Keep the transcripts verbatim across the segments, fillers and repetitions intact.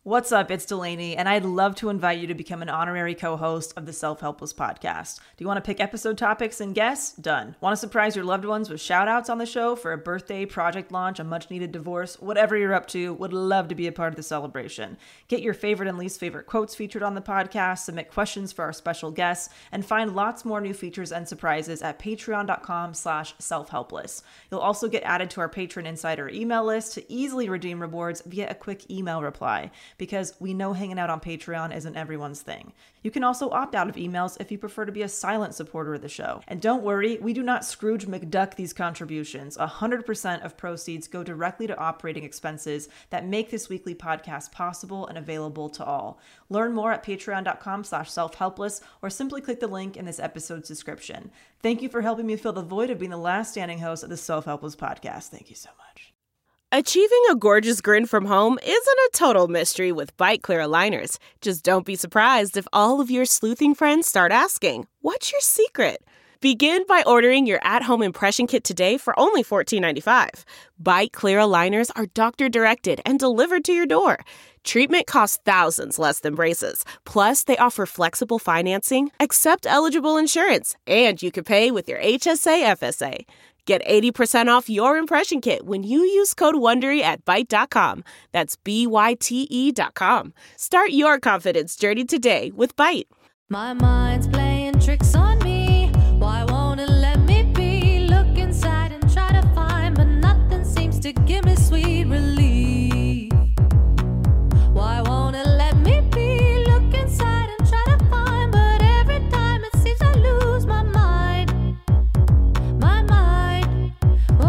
What's up? It's Delaney, and I'd love to invite you to become an honorary co-host of the Self-Helpless podcast. Do you want to pick episode topics and guests? Done. Want to surprise your loved ones with shout-outs on the show for a birthday, project launch, a much-needed divorce, whatever you're up to? Would love to be a part of the celebration. Get your favorite and least favorite quotes featured on the podcast, submit questions for our special guests, and find lots more new features and surprises at patreon.com slash self-helpless. You'll also get added to our Patron Insider email list to easily redeem rewards via a quick email reply, because we know hanging out on Patreon isn't everyone's thing. You can also opt out of emails if you prefer to be a silent supporter of the show. And don't worry, we do not Scrooge McDuck these contributions. one hundred percent of proceeds go directly to operating expenses that make this weekly podcast possible and available to all. Learn more at patreon.com slash self-helpless or simply click the link in this episode's description. Thank you for helping me fill the void of being the last standing host of the Self-Helpless podcast. Thank you so much. Achieving a gorgeous grin from home isn't a total mystery with Byte Clear aligners. Just don't be surprised if all of your sleuthing friends start asking, "What's your secret?" Begin by ordering your at-home impression kit today for only fourteen ninety-five. Byte Clear aligners are doctor-directed and delivered to your door. Treatment costs thousands less than braces. Plus, they offer flexible financing, accept eligible insurance, and you can pay with your H S A F S A. Get eighty percent off your impression kit when you use code WONDERY at byte dot com. That's B Y T E dot com. Start your confidence journey today with Byte. My mind's playing tricks on me. Why won't it let me be? Look inside and try to find, but nothing seems to give me sweet relief. Why won't it let me be? Look inside and try to find, but every time it seems I lose my mind. My mind. Oh,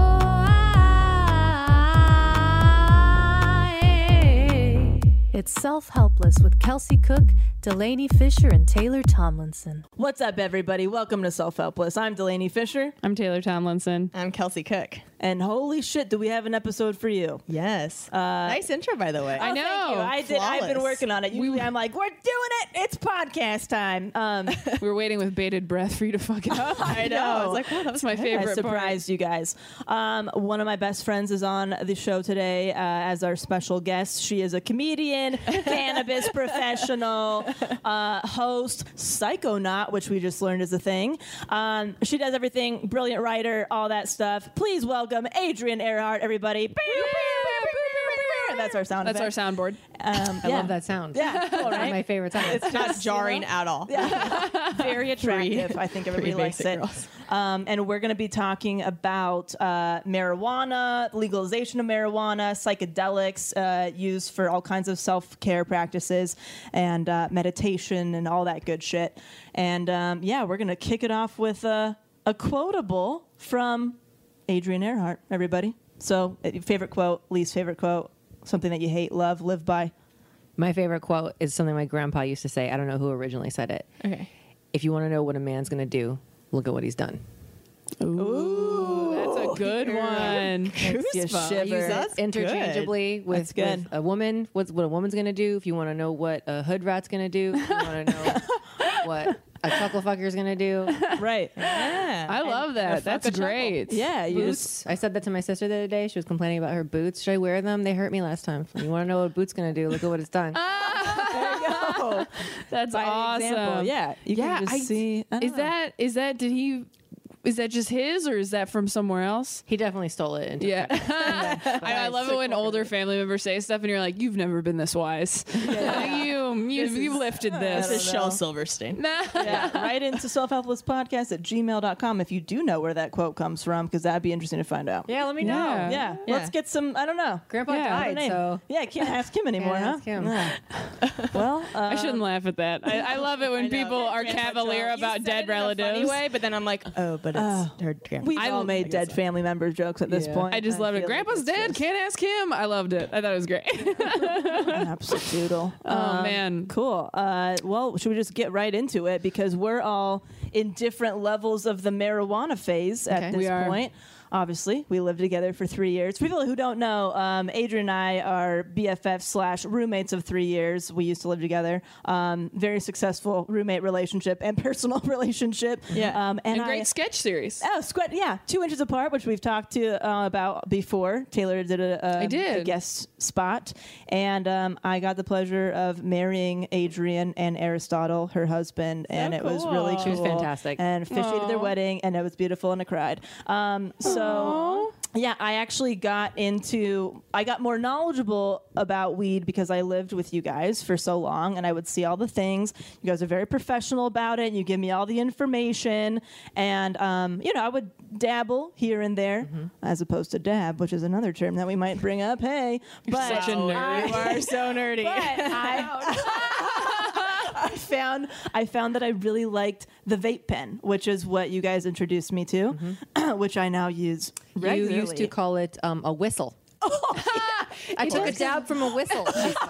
I. It's Self-Helpless with Kelsey Cook, Delaney Fisher, and Taylor Tomlinson. What's up, everybody? Welcome to Self-Helpless. I'm Delaney Fisher. I'm Taylor Tomlinson. I'm Kelsey Cook. And holy shit, do we have an episode for you? Yes. Uh, nice intro, by the way. I Oh, know. thank you. I did. I've been Flawless. working on it. Usually I'm like, we're doing it. It's podcast time. Um, We were waiting with bated breath for you to fuck it up. I know. I was like, wow, that That's was my good. favorite I surprised you guys. Um, one of my best friends is on the show today uh, as our special guest. She is a comedian, cannabis professional, uh, host, psychonaut, which we just learned is a thing. Um, she does everything, brilliant writer, all that stuff. Please welcome Adrienne Earhart, everybody. That's our sound That's our effect. soundboard. Um, I yeah. love that sound. Yeah, cool, right? My favorite sound. It's not jarring at all. Yeah. Very attractive. I think everybody Three likes basic it. girls. Um, and we're going to be talking about uh, marijuana, legalization of marijuana, psychedelics uh, used for all kinds of self-care practices, and uh, meditation and all that good shit. And um, yeah, we're going to kick it off with uh, a quotable from Adrienne Earhart, everybody. So, uh, favorite quote, least favorite quote, something that you hate, love, live by. My favorite quote is something my grandpa used to say. I don't know who originally said it. Okay. If you want to know what a man's going to do, look at what he's done. Ooh, that's a good one. Makes you Goosebumps. shiver. I use That's it interchangeably That's with, good. with a woman. What's what a woman's going to do? If you want to know what a hood rat's going to do, if you want to know what a chuckle fucker's going to do. Right. Yeah. I love that. That's great. Yeah, you just... Boots. I said that to my sister the other day. She was complaining about her boots. Should I wear them? They hurt me last time. You want to know what a boot's going to do? Look at what it's done. There you go. That's By awesome. example. Yeah, you Yeah, can just I- see. I don't Is know. that is that did he is that just his or is that from somewhere else? He definitely stole it. And took Yeah. it. I, I love it when older family members say stuff and you're like, you've never been this wise. Like, you you you lifted This this. is Shel Silverstein. Nah. Yeah, write into selfhelplesspodcast at gmail dot com if you do know where that quote comes from, because that'd be interesting to find out. Yeah, let me know. Yeah. Yeah, Yeah. let's get some. I don't know. Grandpa Yeah. died, Name. so Yeah, I can't ask him anymore, Can't huh? ask him. Yeah. Well, uh, I shouldn't laugh at that. I, I love it when I know. people are Grandpa cavalier Joe. about You said dead it in a relatives. funny way, but then I'm like, oh, but it's Oh. her grandpa. We've I- all I made guess dead so. family member jokes at this Yeah. point. I just love it. feel like Grandpa's it's dead. just Can't ask him. I loved it. I thought it was great. Absolute. Oh, man. Cool. Uh, well, should we just get right into it, because we're all in different levels of the marijuana phase at Okay. this We are. point. obviously, we lived together for three years. For people who don't know, um, Adrian and I are B F Fs slash roommates of three years. We used to live together. Um, very successful roommate relationship and personal relationship. Yeah. Um, and And I, great sketch series. Oh, squat, yeah, two inches apart, which we've talked to uh, about before. Taylor did a, a, I did. a guest spot, and um, I got the pleasure of marrying Adrian and Aristotle, her husband, and it was really cool. She was fantastic. And officiated their wedding, and it was beautiful, and I cried. Um, so. Yeah, I actually got into, I got more knowledgeable about weed because I lived with you guys for so long, and I would see all the things. You guys are very professional about it, and you give me all the information, and, um, you know, I would dabble here and there, mm-hmm. as opposed to dab, which is another term that we might bring up. Hey, You're but such a nerd. I, You are so nerdy. but I, I found I found that I really liked the vape pen, which is what you guys introduced me to, mm-hmm. which I now use regularly. You used to call it um, a whistle. Oh, I took a dab from a whistle. She said.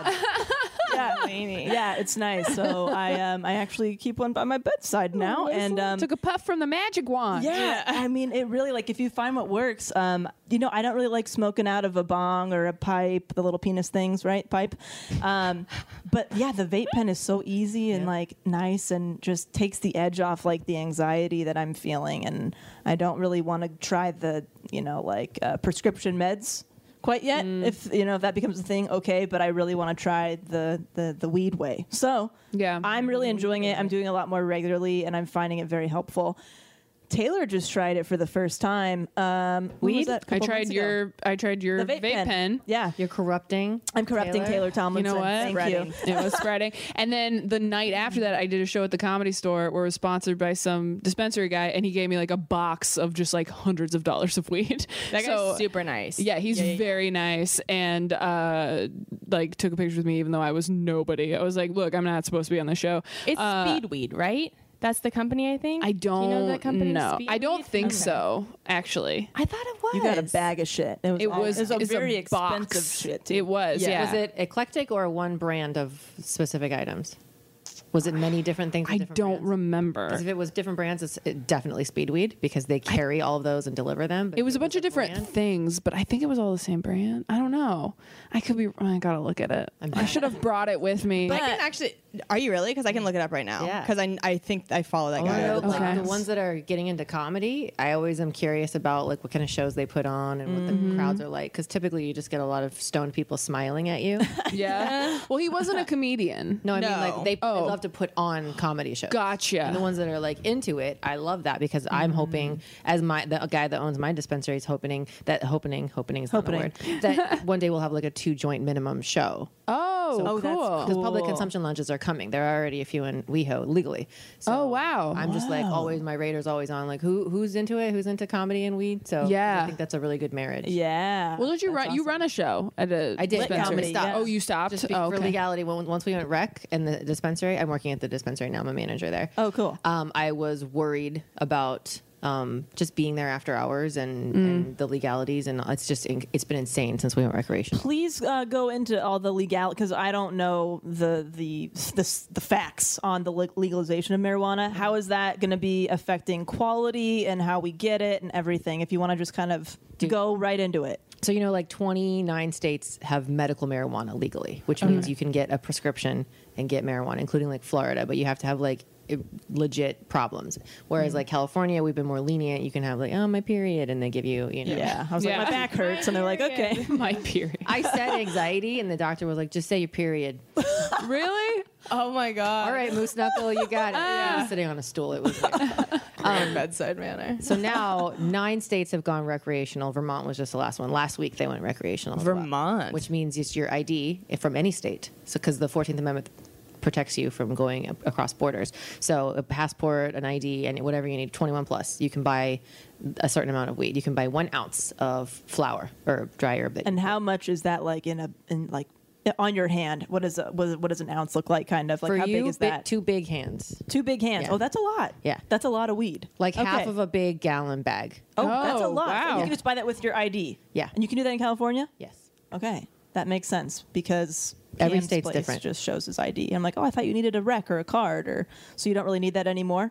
yeah, yeah, it's nice. So I um I actually keep one by my bedside now, and um, Took a puff from the magic wand. yeah, I mean it really, like, if you find what works. Um, you know, I don't really like smoking out of a bong or a pipe, the little penis things, right? Pipe. Um, but yeah, the vape pen is so easy and like nice, and just takes the edge off like the anxiety that I'm feeling, and I don't really want to try the you know like uh, prescription meds quite yet. Mm. If you know if that becomes a thing, okay. But I really want to try the, the the weed way. So Yeah. I'm really enjoying it. I'm doing a lot more regularly, and I'm finding it very helpful. Taylor just tried it for the first time. Um, when was Weed? that? A I couple tried months ago? your I tried your the vape, vape pen. pen. Yeah, You're corrupting. I'm corrupting Taylor, Taylor You Tomlinson. know what? Thank Spreading. you. It was spreading. And then the night after that, I did a show at the Comedy Store where it was sponsored by some dispensary guy, and he gave me like a box of just like hundreds of dollars of weed. That guy's So, super nice. yeah, he's Yeah, yeah, yeah. very nice, and uh, like took a picture with me even though I was nobody. I was like, "Look, I'm not supposed to be on the show." It's Uh, Speedweed, right? That's the company, I think. I don't Do you know that company? know. I don't Speedweed? think Okay. so. Actually, I thought it was. You got a bag of shit. It was, it all- was. it was a it's very box. expensive shit. Too. It was. Yeah. Yeah. Was it eclectic or one brand of specific items? Was it many different things? with I different don't brands? remember. 'Cause if it was different brands, it's it definitely Speedweed because they carry all of those and deliver them. But It if was a bunch of different brand- things, but I think it was all the same brand. I don't know. I could be. I gotta look at it. I'm I bad. should have brought it with me. I can actually. Are you really? Because I can look it up right now. Yeah. Because I, I think I follow that Oh, guy. no, like Okay. the ones that are getting into comedy, I always am curious about like what kind of shows they put on and what the crowds are like. Because typically you just get a lot of stoned people smiling at you. yeah. Well, he wasn't a comedian. No, I mean No. like they, Oh. they love to put on comedy shows. Gotcha. And the ones that are like into it, I love that because I'm hoping, as my the guy that owns my dispensary is hoping that hoping hoping is not a Hoping. word that one day we'll have like a two joint minimum show. Oh, Oh, that's cool. Because public Cool. consumption lounges are coming. There are already a few in WeHo legally. So Oh, wow. I'm just like always my radar's always on. Like who who's into it? Who's into comedy and weed? So Yeah. I think that's a really good marriage. Yeah. Well, did you That's run? You awesome. run a show at a I did. Lit dispensary. comedy, Stopped. yeah. Oh, you stopped. Just be- oh, for okay. legality. When, once we went rec and the dispensary, I'm working at the dispensary now. I'm a manager there. Oh, cool. Um, I was worried about um, just being there after hours and, Mm. and the legalities, and it's just it's been insane since we went recreational. Please uh, go into all the legal because I don't know the the the, the facts on the le- legalization of marijuana. How is that going to be affecting quality and how we get it and everything? If you want to just kind of go right into it. So you know, like twenty-nine states have medical marijuana legally, which means you can get a prescription and get marijuana, including like Florida, but you have to have like i- legit problems. Whereas like California, we've been more lenient. You can have like, oh, my period, and they give you, you know. Yeah, I was Yeah. like, my back hurts, and they're like, okay. My period. I said anxiety, and the doctor was like, just say your period. Really? Oh my god. All right, Moose Knuckle, you got it. I was sitting on a stool. It was weird. Um, bedside manner. So now nine states have gone recreational. Vermont was just the last one. Last week they went recreational. as well, Vermont. which means it's your I D from any state. So because the fourteenth Amendment protects you from going a- across borders. So a passport, an I D, and whatever you need, twenty-one plus, you can buy a certain amount of weed. You can buy one ounce of flour or dry herb. That And how much is that like in a in like on your hand? What is a, what, what does an ounce look like? Kind of like for how you, big is bi- that? two big hands, Two big hands. Yeah. Oh, that's a lot. Yeah. that's a lot of weed. like half Okay. of a big gallon bag. Oh, that's a Oh, lot. wow. You can just buy that with your I D. Yeah. and you can do that in California. Yes. Okay, that makes sense because Every Cam's state's place different. Just shows his I D. I'm like, oh, I thought you needed a rec or a card, or so you don't really need that anymore.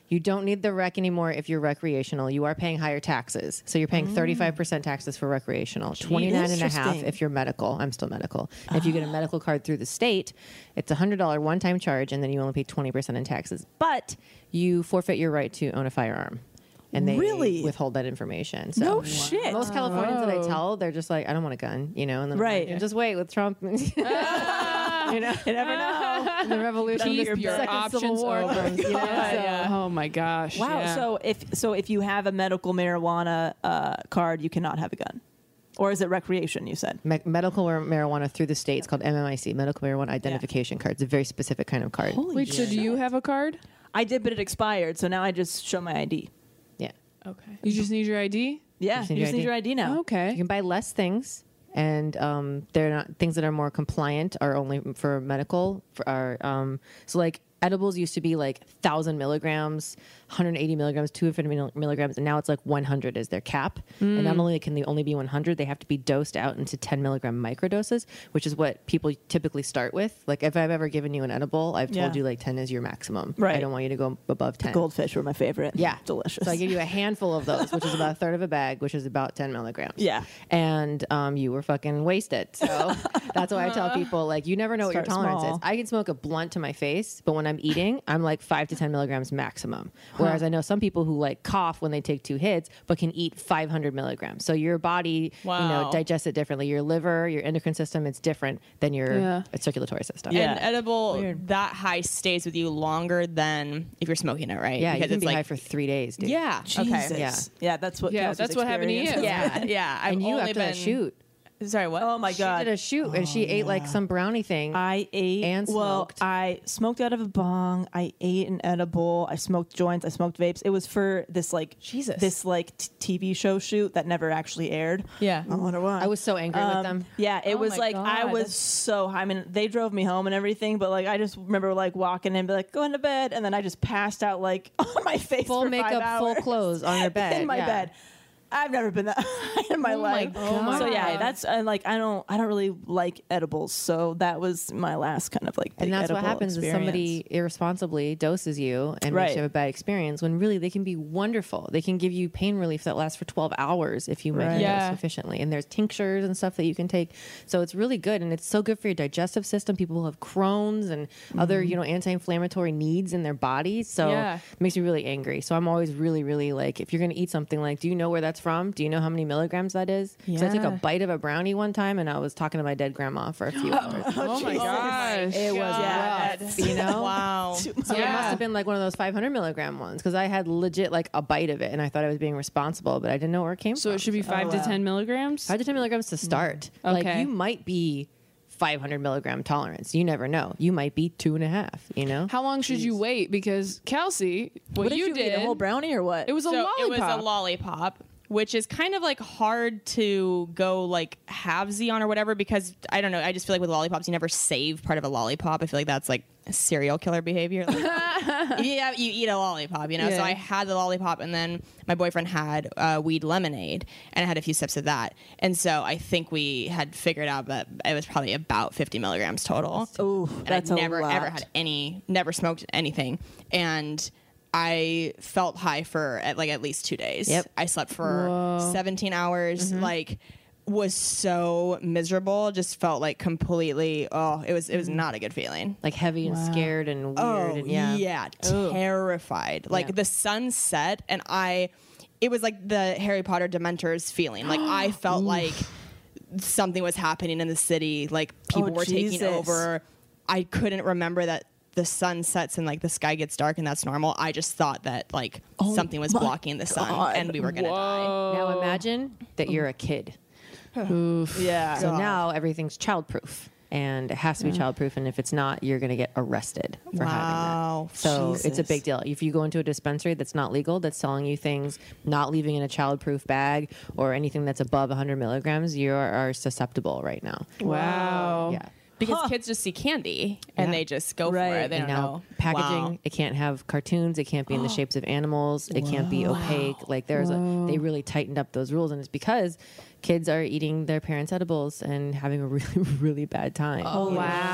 You don't need the rec anymore if you're recreational. You are paying higher taxes. So you're paying thirty-five percent taxes for recreational, twenty-nine and a half Interesting. if you're medical. I'm still medical. And if you get a medical card through the state, it's a one hundred dollars one-time charge, and then you only pay twenty percent in taxes. But you forfeit your right to own a firearm. And they Really? withhold that information. So No shit. most Californians that I tell, they're just like, I don't want a gun, you know? And then I'm Right. like, just wait with Trump. you know? You never know. the revolution, Keep the your second options Civil War open. comes, you know? Yeah. So- Oh my gosh. Wow. yeah. So if so, if you have a medical marijuana uh, card, you cannot have a gun, or is it recreation? You said. Me- medical mar- marijuana through the states called M M I C, Medical Marijuana Identification Card. It's a very specific kind of card. Wait, so do you have a card? I did, but it expired, so now I just show my I D. Yeah. Okay. You just need your I D? Yeah, Just you need just your need your I I D now. You Okay. can buy less things, and um, they're not things that are more compliant are only for medical. For our um, so like edibles used to be like one thousand milligrams, one hundred eighty milligrams, two hundred fifty milligrams, and now it's like one hundred is their cap. And not only can they only be one hundred, they have to be dosed out into ten milligram microdoses, which is what people typically start with. Like if I've ever given you an edible, I've told Yeah. you like ten is your maximum. Right. I don't want you to go above ten. Goldfish were my favorite. Yeah. Delicious. So I give you a handful of those, which is about a third of a bag, which is about ten milligrams. Yeah. And um, you were fucking wasted. So that's why I tell people, like, you never know what your Start tolerance small. is. I can smoke a blunt to my face, but when I'm eating, I'm like five to ten milligrams maximum. Whereas I know some people who like cough when they take two hits, but can eat five hundred milligrams. So your body, you know, Wow. digests it differently. Your liver, your endocrine system, it's different than your Yeah. circulatory system. Yeah. And edible that high stays with you longer than if you're smoking it, right? Yeah, you Because can it's be like high for three days, dude. yeah, Jesus. okay, Yeah. Yeah, that's what. Yeah, Kelsey's that's what happened to experience you. was. yeah, yeah. I've And you only have to been shoot. Sorry, what? Oh my She god. did a shoot, and she ate like some brownie thing. I ate And well. smoked. I smoked out of a bong. I ate an edible. I smoked joints. I smoked vapes. It was for this like Jesus. this like t- T V show shoot that never actually aired. Yeah. I wonder why. I was so angry with them. Yeah, it Oh was my like I God, was that's- so high. I mean, they drove me home and everything, but like I just remember like walking in, and be like, going to bed, and then I just passed out like on my face, Full for makeup, five full hours clothes on your bed. in my yeah. bed. I've never been that high in my Oh my life. God. So yeah, that's and like I don't I don't really like edibles, so that was my last kind of like. Big And that's what edible happens is somebody experience. irresponsibly doses you and Right. makes you have a bad experience when really they can be wonderful. They can give you pain relief that lasts for twelve hours if you make Right. it Yeah. sufficiently. And there's tinctures and stuff that you can take. So it's really good. And it's so good for your digestive system. People who have Crohn's and other, Mm-hmm. you know, anti-inflammatory needs in their bodies. So Yeah. it makes me really angry. So I'm always really, really like, if you're going to eat something, like, do you know where that's from? Do you know how many milligrams that is? Because I took a Yeah. bite of a brownie one time and I was talking to my dead grandma for a few hours. Oh my gosh. It was God. rough, you know? Wow. So it must Yeah. have been like one of those five hundred milligram ones because I had legit like a bite of it and I thought I was being responsible, but I didn't know where it came So from. it should be five to wow. ten milligrams? five to ten milligrams to start. Like Okay. you might be five hundred milligram tolerance. You never know. You might be two and a half, you know? How long should you wait? Because Kelsey, what, What did you, you, did, eat, a whole brownie or what? it was a So lollipop. it was a lollipop, which is kind of like hard to go like halvesy on or whatever because I don't know. I just feel like with lollipops, you never save part of a lollipop. I feel like that's like serial killer behavior. Like, yeah, you eat a lollipop, you know. Yeah. So I had the lollipop, and then my boyfriend had uh, weed lemonade, and I had a few sips of that. And so I think we had figured out that it was probably about fifty milligrams total. Ooh, and that's I'd a never lot. ever had any, never smoked anything, and I felt high for at like at least two days. Yep. I slept for seventeen hours. Like, was so miserable. Just felt like completely. Oh, it was it was not a good feeling. Like heavy and scared and weird. Oh and yeah. yeah, terrified. Like Yeah. the sun set, and I. It was like the Harry Potter Dementors feeling. Like I felt like something was happening in the city. Like people Oh, were taking Jesus. over. I couldn't remember that the sun sets and like the sky gets dark and that's normal. I just thought that like something was my blocking the sun God. and we were gonna die. Now imagine that you're a kid. yeah. So now everything's childproof. And it has to be childproof, and if it's not, you're going to get arrested for having Wow. that. So it's a Jesus. big deal. If you go into a dispensary that's not legal, that's selling you things not leaving in a childproof bag or anything that's above one hundred milligrams, you are, are susceptible right now. wow. Yeah. Because kids just see candy and Yeah. they just go for Right. it. They And don't now know. packaging, Wow. it can't have cartoons. It can't be in the shapes of animals. It can't be opaque. Like there's a, they really tightened up those rules, and it's because kids are eating their parents' edibles and having a really, really bad time. Oh, wow.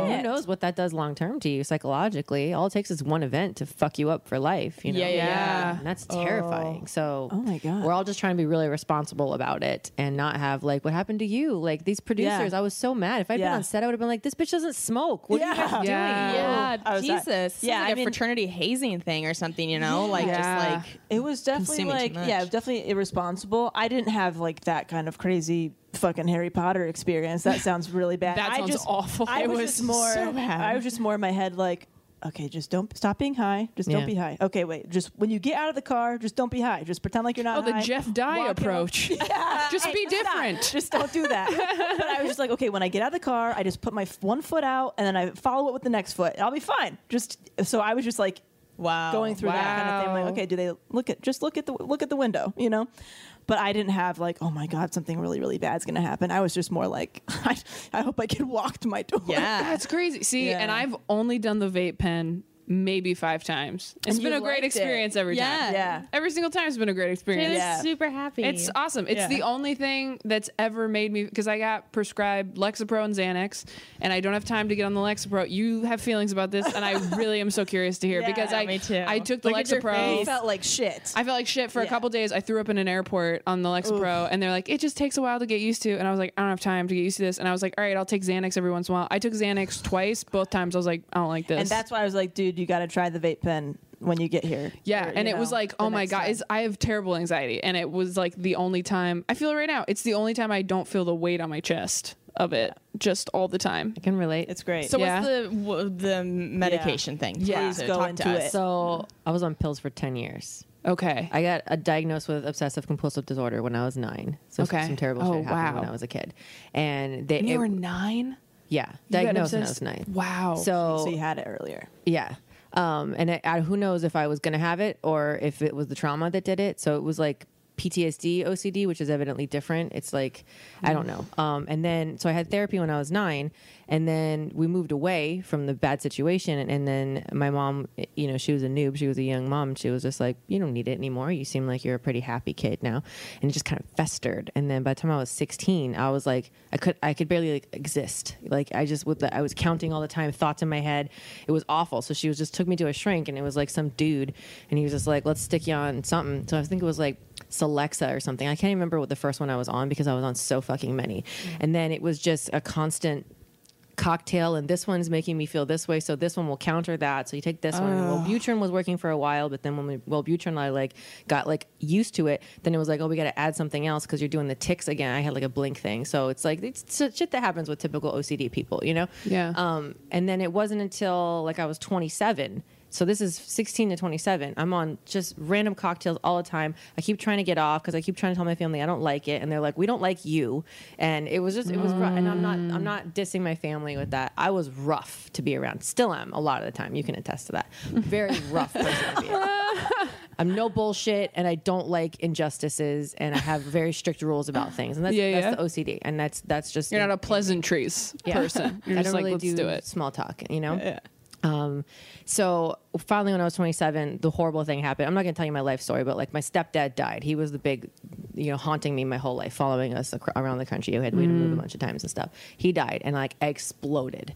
who it. knows what that does long term to you psychologically? All it takes is one event to fuck you up for life. You know? Yeah, yeah, yeah. And that's terrifying. So, Oh my God. we're all just trying to be really responsible about it and not have like what happened to you. Like these producers, Yeah. I was so mad. If I'd been Yeah. on set, I would have been like, "This bitch doesn't smoke. What are you guys Yeah. doing?" Yeah. Yeah, I was like- Jesus. yeah, Yeah, like I a mean- fraternity hazing thing or something, you know? Like, Yeah. just like, It was definitely Consuming too like, much. yeah, definitely irresponsible. I didn't have like that kind of crazy fucking Harry Potter experience. That sounds really bad. That I sounds just, awful. I It was, was just more. so bad. I was just more in my head like, okay, just don't stop being high. Just Yeah. don't be high. Okay, wait. Just when you get out of the car, just don't be high. Just pretend like you're not. Oh, the high. Jeff Dye Walk it approach. off. Just Hey, be stop. different. Just don't do that. But I was just like, okay, when I get out of the car, I just put my f- one foot out and then I follow it with the next foot. I'll be fine. Just so I was just like wow. going through that kind of thing. I'm Wow. like, okay, do they look at just look at the look at the window, you know? But I didn't have like, oh my God, something really, really bad's gonna happen. I was just more like, I, I hope I can walk to my door. Yeah. That's crazy. See, Yeah. and I've only done the vape pen maybe five times. It's And been you a great liked it. experience every Yeah. time. Yeah. Every single time has been a great She experience. was Yeah. super happy. It's awesome. It's Yeah. the only thing that's ever made me, because I got prescribed Lexapro and Xanax, and I don't have time to get on the Lexapro. You have feelings about this, and I really am so curious to hear Yeah, because I me too. I took the Look at your Lexapro. You felt like shit. I felt like shit for a Yeah. couple days. I threw up in an airport on the Lexapro, and they're like, it just takes a while to get used to. And I was like, I don't have time to get used to this. And I was like, all right, I'll take Xanax every once in a while. I took Xanax twice. Both times I was like, I don't like this. and that's why I was like, dude, you got to try the vape pen when you get here. Yeah, Or, and you it was know, like, the oh my next god, time. it's, I have terrible anxiety, and it was like the only time I feel it right now. It's the only time I don't feel the weight on my chest of it, just all the time. I can relate. It's great. so Yeah. what's the w- the medication thing? Yeah. Please Please go talk into to it. us. So I was on pills for ten years. Okay, I got a diagnosed with obsessive compulsive disorder when I was nine. So Okay. some terrible Oh, shit happened wow. when I was a kid. And they, and you it- were nine. yeah, You got diagnosed when I obsessed- was nine. Wow. So, so you had it earlier. yeah. Um, and I, I, who knows if I was going to have it or if it was the trauma that did it. So it was like P T S D O C D, which is evidently different. It's like, I don't know. Um, and then, so I had therapy when I was nine, and then we moved away from the bad situation. And, and then my mom, you know, she was a noob. She was a young mom. She was just like, you don't need it anymore. You seem like you're a pretty happy kid now. And it just kind of festered. And then by the time I was sixteen, I was like, I could, I could barely like exist. Like I just, with the, I was counting all the time, thoughts in my head. It was awful. So she was just took me to a shrink, and it was like some dude, and he was just like, let's stick you on something. So I think it was like Celexa or something. I can't even remember what the first one I was on because I was on so fucking many. And then it was just a constant cocktail, and this one's making me feel this way, so this one will counter that. So you take this one. Well, Wellbutrin was working for a while, but then when we, Wellbutrin, I like got like used to it. Then it was like, oh, we got to add something else because you're doing the tics again. I had like a blink thing, so it's like it's shit that happens with typical O C D people, you know? Yeah. Um, and then it wasn't until like I was twenty-seven. So this is sixteen to twenty-seven. I'm on just random cocktails all the time. I keep trying to get off because I keep trying to tell my family I don't like it, and they're like, "We don't like you." And it was just, it was rough. And I'm not, I'm not dissing my family with that. I was rough to be around. Still am a lot of the time. You can attest to that. Very rough person to be around. I'm no bullshit, and I don't like injustices, and I have very strict rules about things, and that's, Yeah, that's yeah. the O C D, and that's that's just You're not a pleasantries Yeah. person. You're I just don't like, really let's do, do it. small talk, you know. Um, so finally, when I was twenty-seven, the horrible thing happened. I'm not going to tell you my life story, but like my stepdad died. He was the big, you know, haunting me my whole life, following us ac- around the country. I had we had to move a bunch of times and stuff. He died, and like I exploded.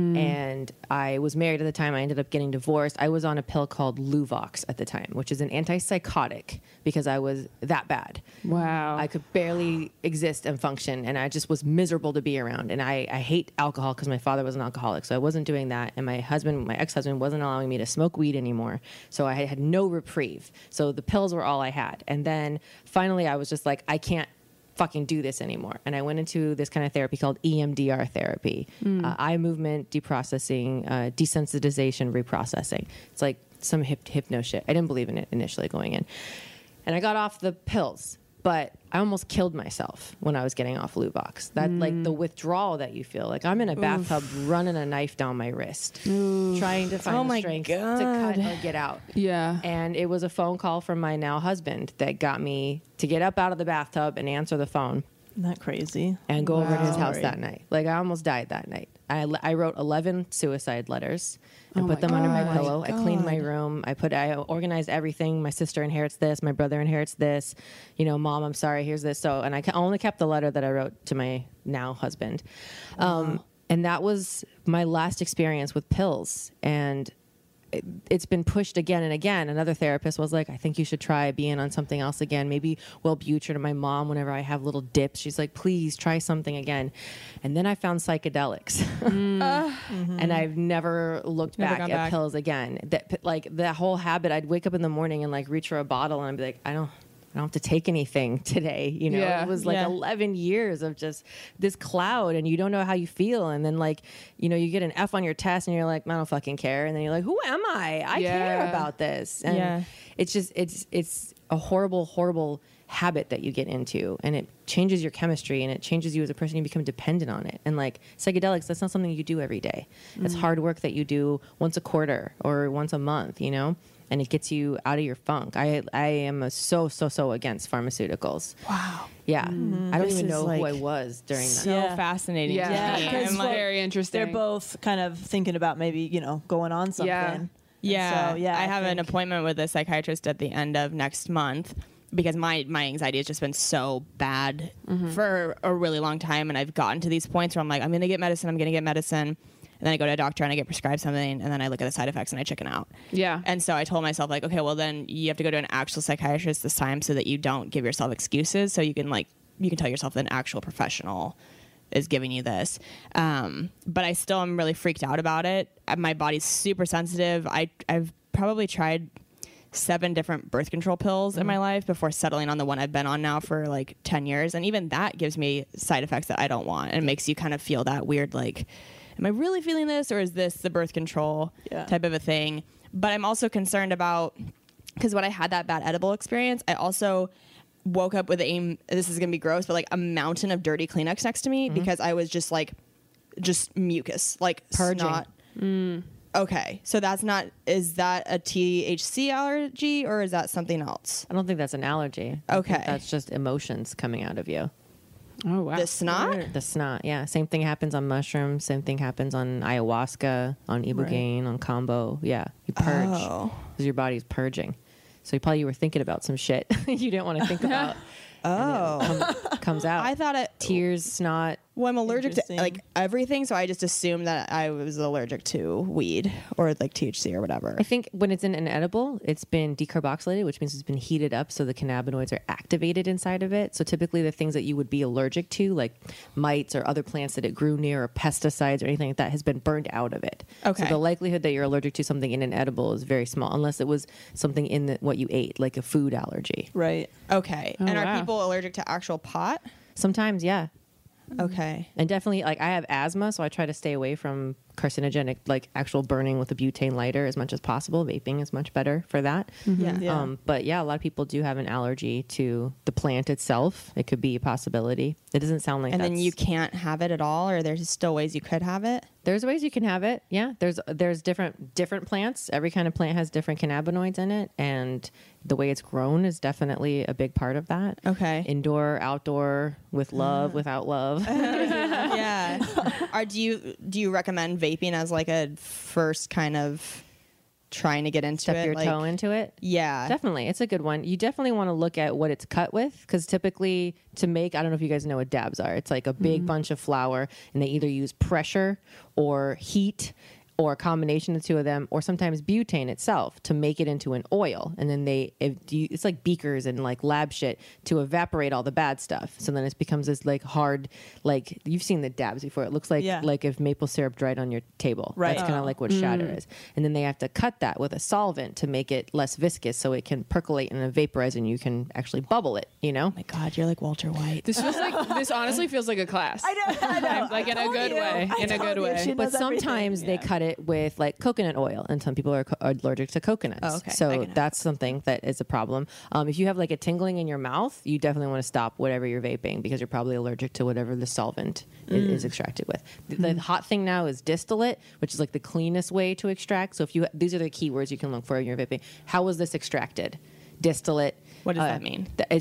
And I was married at the time. I ended up getting divorced. I was on a pill called Luvox at the time, which is an antipsychotic because I was that bad. Wow. I could barely exist and function, and I just was miserable to be around. And I, I hate alcohol because my father was an alcoholic, so I wasn't doing that. And my husband, my ex-husband, wasn't allowing me to smoke weed anymore, so I had no reprieve. So the pills were all I had. And then finally, I was just like, I can't fucking do this anymore. And I went into this kind of therapy called E M D R therapy, uh, eye movement deprocessing, uh, desensitization reprocessing. It's like some hip, hypno shit. I didn't believe in it initially going in. And I got off the pills, but I almost killed myself when I was getting off Luvox. That like the withdrawal that you feel. Like I'm in a bathtub running a knife down my wrist, trying to find Oh the my strength to cut God. or get out. Yeah. And it was a phone call from my now husband that got me to get up out of the bathtub and answer the phone Isn't that crazy? and go over to his Wow. house that night. Like I almost died that night. I, I wrote eleven suicide letters and Oh put my them under my God. pillow. I cleaned my room. I put I organized everything. My sister inherits this. My brother inherits this. You know, mom, I'm sorry. Here's this. So, and I ca- only kept the letter that I wrote to my now husband. Um, and that was my last experience with pills. And it, it's been pushed again and again. Another therapist was like, I think you should try being on something else again. Maybe Wellbutrin. Or my mom, whenever I have little dips, she's like, please try something again. And then I found psychedelics. Mm. uh, and I've never looked Never back gone at back. pills again. That like that whole habit, I'd wake up in the morning and like reach for a bottle and I'd be like, I don't I don't have to take anything today. You know, Yeah. it was like Yeah. eleven years of just this cloud and you don't know how you feel. And then like, you know, you get an F on your test and you're like, I don't fucking care. And then you're like, who am I? I care Yeah. about this. And Yeah. it's just, it's, it's a horrible, horrible habit that you get into, and it changes your chemistry and it changes you as a person. You become dependent on it. And like psychedelics, that's not something you do every day. It's hard work that you do once a quarter or once a month, you know? And it gets you out of your funk. I I am a so so so against pharmaceuticals. Wow. Yeah, I don't This even is know who like I was during that. So Yeah. fascinating. Yeah. to Yeah, me. because I'm like, very interesting. They're both kind of thinking about maybe, you know, going on something. Yeah. And Yeah, so, yeah. I have an think- appointment with a psychiatrist at the end of next month because my my anxiety has just been so bad for a really long time, and I've gotten to these points where I'm like, I'm going to get medicine, I'm going to get medicine, and then I go to a doctor and I get prescribed something, and then I look at the side effects and I chicken out. Yeah. And so I told myself like, okay, well then you have to go to an actual psychiatrist this time so that you don't give yourself excuses, so you can like you can tell yourself that an actual professional is giving you this. Um, but I still am really freaked out about it. Uh, My body's super sensitive. I, I've probably tried seven different birth control pills in my life before settling on the one I've been on now for like ten years. And even that gives me side effects that I don't want. And it makes you kind of feel that weird, like, am I really feeling this, or is this the birth control Yeah. type of a thing? But I'm also concerned about, because when I had that bad edible experience, I also woke up with a, this is going to be gross, but like a mountain of dirty Kleenex next to me because I was just like, just mucus, like Purging. snot. Okay, so that's not, is that a T H C allergy or is that something else? I don't think that's an allergy. I think Okay. that's just emotions coming out of you. Oh wow. The snot? The snot, yeah. Same thing happens on mushrooms. Same thing happens on ayahuasca, on ibogaine, on combo. Yeah, you purge Oh. because your body's purging. So you probably you were thinking about some shit you didn't want to think about. Oh. And it come- comes out. I thought it, tears, snot. well, I'm allergic to Interesting. like everything, so I just assumed that I was allergic to weed or like T H C or whatever. I think when it's in an edible, it's been decarboxylated, which means it's been heated up so the cannabinoids are activated inside of it. So typically the things that you would be allergic to, like mites or other plants that it grew near or pesticides or anything like that, has been burned out of it. Okay. So the likelihood that you're allergic to something in an edible is very small, unless it was something in the, what you ate, like a food allergy. Right. Okay. Oh, and are wow. people allergic to actual pot? Sometimes, yeah. Okay. And definitely, like, I have asthma, so I try to stay away from carcinogenic, like actual burning with a butane lighter as much as possible. Vaping is much better for that. Yeah. Yeah. Um, but yeah, a lot of people do have an allergy to the plant itself. It could be a possibility. It doesn't sound like And then that's- you can't have it at all, or there's still ways you could have it? There's ways you can have it. Yeah, there's there's different different plants. Every kind of plant has different cannabinoids in it, and the way it's grown is definitely a big part of that. Okay. Indoor, outdoor, with love, without love. Yeah. Are do you do you recommend vaping as like a first kind of trying to get into Step it? your like, toe into it. Yeah. Definitely. It's a good one. You definitely want to look at what it's cut with, because typically to make, I don't know if you guys know what dabs are. It's like a big bunch of flour, and they either use pressure or heat or a combination of the two of them, or sometimes butane itself to make it into an oil. And then they, if you, it's like beakers and like lab shit to evaporate all the bad stuff. So then it becomes this like hard, like you've seen the dabs before. It looks like Yeah. like if maple syrup dried on your table. Right. That's kind of Oh. like what shatter is. And then they have to cut that with a solvent to make it less viscous so it can percolate and vaporize and you can actually bubble it, you know? Oh my God, you're like Walter White. This feels like this honestly feels like a class. I know. I know. Like in I a told good you. way. I In a told good you. way. She But knows everything. sometimes they cut it with like coconut oil, and some people are, co- are allergic to coconuts. Oh, okay. I So can have that's something that is a problem. Um, if you have like a tingling in your mouth, you definitely want to stop whatever you're vaping because you're probably allergic to whatever the solvent i- is extracted with. The, the hot thing now is distillate, which is like the cleanest way to extract. So if you these are the keywords you can look for in your vaping. How was this extracted? Distillate. What does Uh, that mean? th- It's just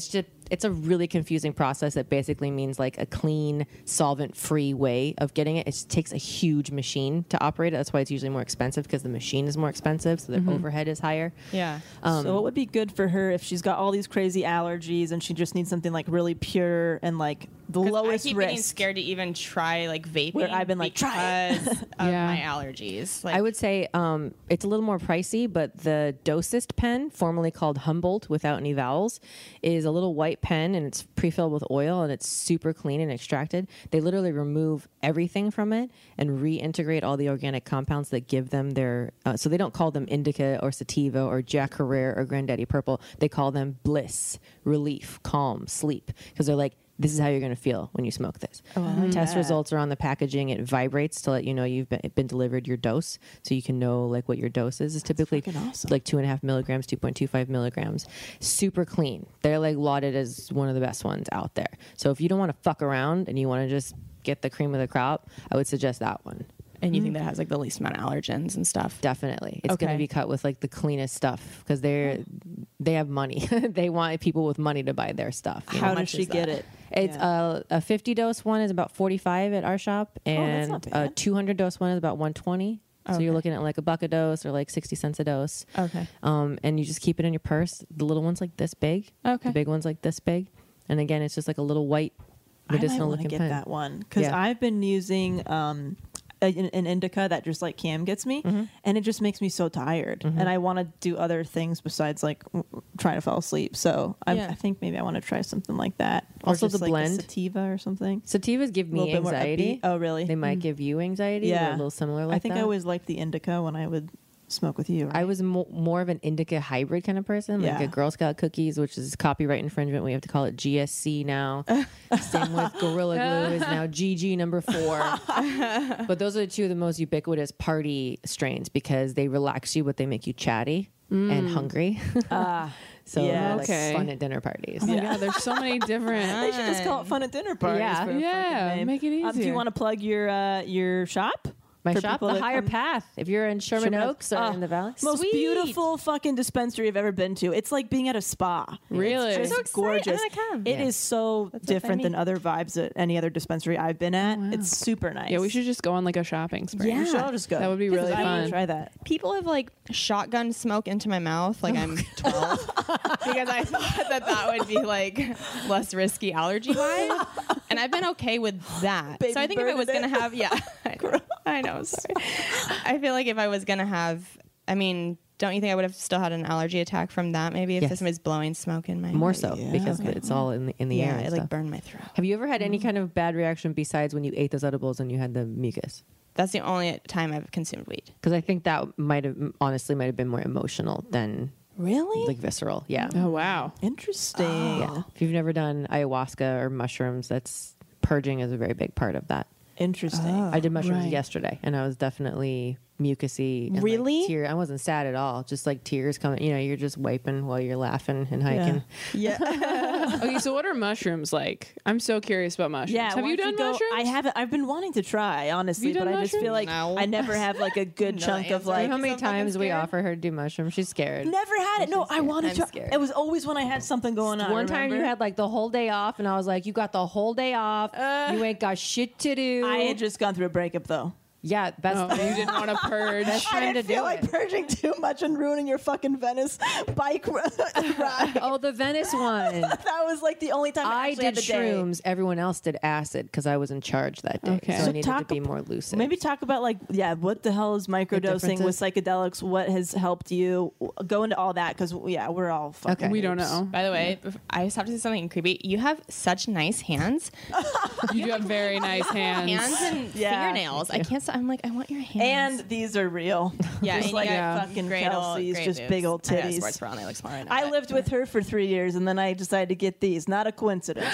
it's a really confusing process that basically means like a clean, solvent-free way of getting it. It just takes a huge machine to operate it. That's why it's usually more expensive, because the machine is more expensive, so the Mm-hmm. overhead is higher. Yeah. so what would be good for her if she's got all these crazy allergies and she just needs something like really pure and like the 'Cause lowest I keep risk? getting scared to even try like vaping. Where I've been like, try it. because of Yeah. my allergies. Like, I would say um, it's a little more pricey, but the Dosist pen, formerly called Humboldt without any vowels, is a little white pen, and it's pre-filled with oil, and it's super clean and extracted. They literally remove everything from it and reintegrate all the organic compounds that give them their. Uh, so they don't call them indica or sativa or Jack Herrera or Granddaddy Purple. They call them bliss, relief, calm, sleep, because they're like, this is how you're going to feel when you smoke this. Test results are on the packaging. It vibrates to let you know you've been, been delivered your dose, so you can know like what your dose is. It's typically fucking awesome. like two and a half milligrams, two point two five milligrams. Super clean. They're like lauded as one of the best ones out there. So if you don't want to fuck around and you want to just get the cream of the crop, I would suggest that one. and you think that has like the least amount of allergens and stuff. Definitely, it's going Okay. to be cut with like the cleanest stuff because they're they have money. They want people with money to buy their stuff. you How know? does much she is get that? it? It's Yeah. a, a fifty dose one is about forty-five at our shop, and not a bad. two hundred dose one is about one twenty. So Okay. you're looking at like a buck a dose or like sixty cents a dose. Okay. Um, and you just keep it in your purse. The little one's like this big. Okay. The big one's like this big. And again, it's just like a little white medicinal I might want to looking get pen. that one because Yeah. I've been using um, a, an indica that just like Cam gets me, Mm-hmm. and it just makes me so tired, and I want to do other things besides like w- trying to fall asleep. So I, Yeah. I think maybe I want to try something like that. Also or just the like a blend. sativa or something. Sativas give A little me bit more anxiety. upbeat. Oh, really? They might give you anxiety. Yeah. Yeah. A little similar like I think that. I always liked the indica when I would smoke with you. I was mo- more of an indica hybrid kind of person, like Yeah. a Girl Scout cookies, which is copyright infringement. We have to call it G S C now. Same with Gorilla Glue is now G G number four. But those are the two of the most ubiquitous party strains because they relax you, but they make you chatty and hungry. Ah, so yeah. they're, like Okay. fun at dinner parties. Oh my god, there's so many different. they should just call it fun at dinner parties. Yeah. for a Yeah, fucking name. make it Um, do easier. you want to plug your uh, your shop? My For shop, people The that Higher come- Path. If you're in Sherman, Sherman Oaks or Ah, in the Valley. Most Sweet. beautiful fucking dispensary I've ever been to. It's like being at a spa. Really? It's I'm just so excited. gorgeous. I'm gonna come. It Yeah. is so That's what I different than mean. other vibes at any other dispensary I've been at. Wow. It's super nice. Yeah, we should just go on like a shopping spree. Yeah, we should all just go. That would be really I wanna fun. Try that. People have like shotgun smoke into my mouth like I'm twelve because I thought that that would be like less risky allergy wise, and I've been okay with that. Baby so I think if I was Bernadette. gonna have, yeah, I know, I know, sorry. I feel like if I was gonna have, I mean, don't you think I would have still had an allergy attack from that? Maybe if Yes. this was blowing smoke in my More so Yeah. because Okay. it's all in the, in the yeah, air. and it like stuff. burned my throat. Have you ever had any kind of bad reaction besides when you ate those edibles and you had the mucus? That's the only time I've consumed weed. Because I think that might have honestly might have been more emotional than Really? like visceral. Yeah. Oh wow. Interesting. Yeah. If you've never done ayahuasca or mushrooms, that's purging is a very big part of that. Interesting. I did mushrooms right. yesterday, and I was definitely mucusy. And like, Really? tear. I wasn't sad at all. Just like tears coming. You know, you're just wiping while you're laughing and hiking. Yeah. Okay, so what are mushrooms like? I'm so curious about mushrooms. Yeah, Have why you don't done go- mushrooms? I haven't. I've been wanting to try, honestly, done but I just feel mushrooms? like No. I never have like a good No chunk of answer. You like. know how many I'm fucking times we scared. offer her to do mushrooms? She's scared. Never had it. No, I wanted I'm to. scared. It was always when I had something going on. One time you remember? had like the whole day off, and I was like, "You got the whole day off. you ain't got shit to do." I had just gone through a breakup though. yeah, that's Oh, you didn't want to purge. That's I time to didn't feel do like it. purging too much and ruining your fucking Venice bike ride. Oh, the Venice one. That was like the only time I, I actually did had the day. shrooms. Everyone else did acid because I was in charge that day. Okay. So, So I needed talk to be ab- more lucid. Maybe talk about like yeah, what the hell is microdosing with differences? psychedelics? What has helped you? Go into all that because yeah, we're all fucking. Okay. We don't noobs. know. By the way, bef- I just have to say something creepy. You have such nice hands, You do have very nice hands. hands and Yeah. fingernails. I can't. Stop. I'm like, I want your hands. And these are real. yeah, just and like you got fucking great old- Kelsey's, great just boobs. big old I got a titties. sports bra and they look small right now. I but- lived with her for three years, and then I decided to get these. Not a coincidence.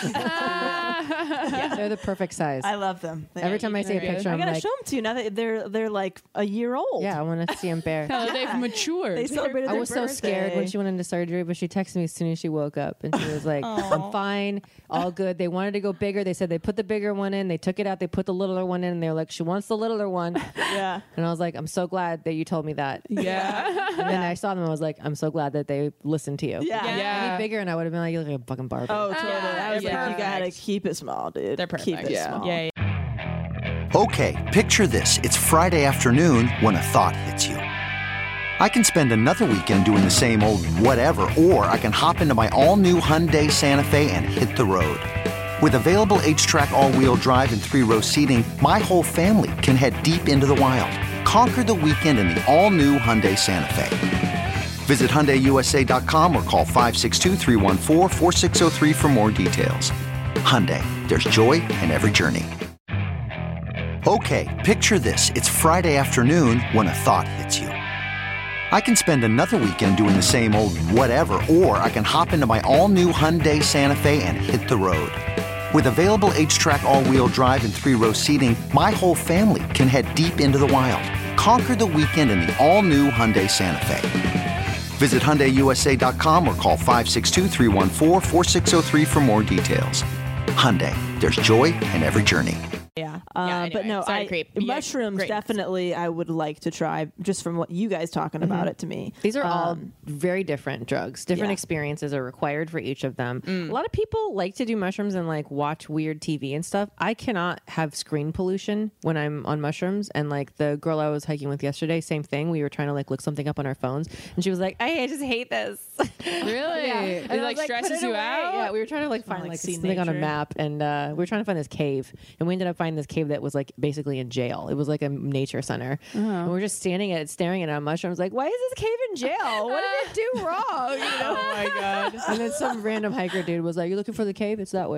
They're the perfect size. I love them. They Every are- time I see a Very good. picture, I I'm gotta like, show them to you now that they're they're like a year old. yeah, I want to see them bare. Hell, they've matured. They celebrated I their was so scared when birthday. she went into surgery, but she texted me as soon as she woke up, and she was like, "I'm fine, all good." They wanted to go bigger. They said they put the bigger one in, they took it out, they put the littler one in, and they were like, "She wants the littler another one. Yeah. And I was like, I'm so glad that you told me that. Yeah. And then I saw them and I was like, I'm so glad that they listened to you. Yeah. Yeah. Any bigger and I would have been like, you look like a fucking Barbie. Oh, totally. Yeah, I was they're like, you gotta perfect. keep it small, dude. They're Keep perfect. it Yeah. small. Yeah. Okay, picture this. It's Friday afternoon when a thought hits you. I can spend another weekend doing the same old whatever, or I can hop into my all-new Hyundai Santa Fe and hit the road. With available H-Track all-wheel drive and three-row seating, my whole family can head deep into the wild. Conquer the weekend in the all-new Hyundai Santa Fe. Visit Hyundai U S A dot com or call five six two, three one four, four six zero three for more details. Hyundai, there's joy in every journey. Okay, picture this. It's Friday afternoon when a thought hits you. I can spend another weekend doing the same old whatever, or I can hop into my all-new Hyundai Santa Fe and hit the road. With available H-Track all-wheel drive and three-row seating, my whole family can head deep into the wild. Conquer the weekend in the all-new Hyundai Santa Fe. Visit Hyundai U S A dot com or call five six two, three one four, four six zero three for more details. Hyundai, there's joy in every journey. Yeah. Uh, yeah, but anyway. no, Sorry I, to creep. Yeah, mushrooms great. definitely I would like to try just from what you guys talking about it to me. These are all Um, very different drugs. Different yeah. experiences are required for each of them. Mm. A lot of people like to do mushrooms and like watch weird T V and stuff. I cannot have screen pollution when I'm on mushrooms. And like the girl I was hiking with yesterday, same thing. We were trying to like look something up on our phones, and she was like, "Hey, I just hate this." Really? Yeah. It And I like was "Put stresses it you away." out? Yeah, we were trying to like find like, like see something on a nature. map, and uh, we were trying to find this cave, and we ended up finding this cave that was like basically in jail. It was like a nature center, and we're just standing at it, staring at it on mushrooms, like, "Why is this cave in jail? What did it do wrong?" You know? Oh my god. And then some random hiker dude was like, "You looking for the cave? It's that way."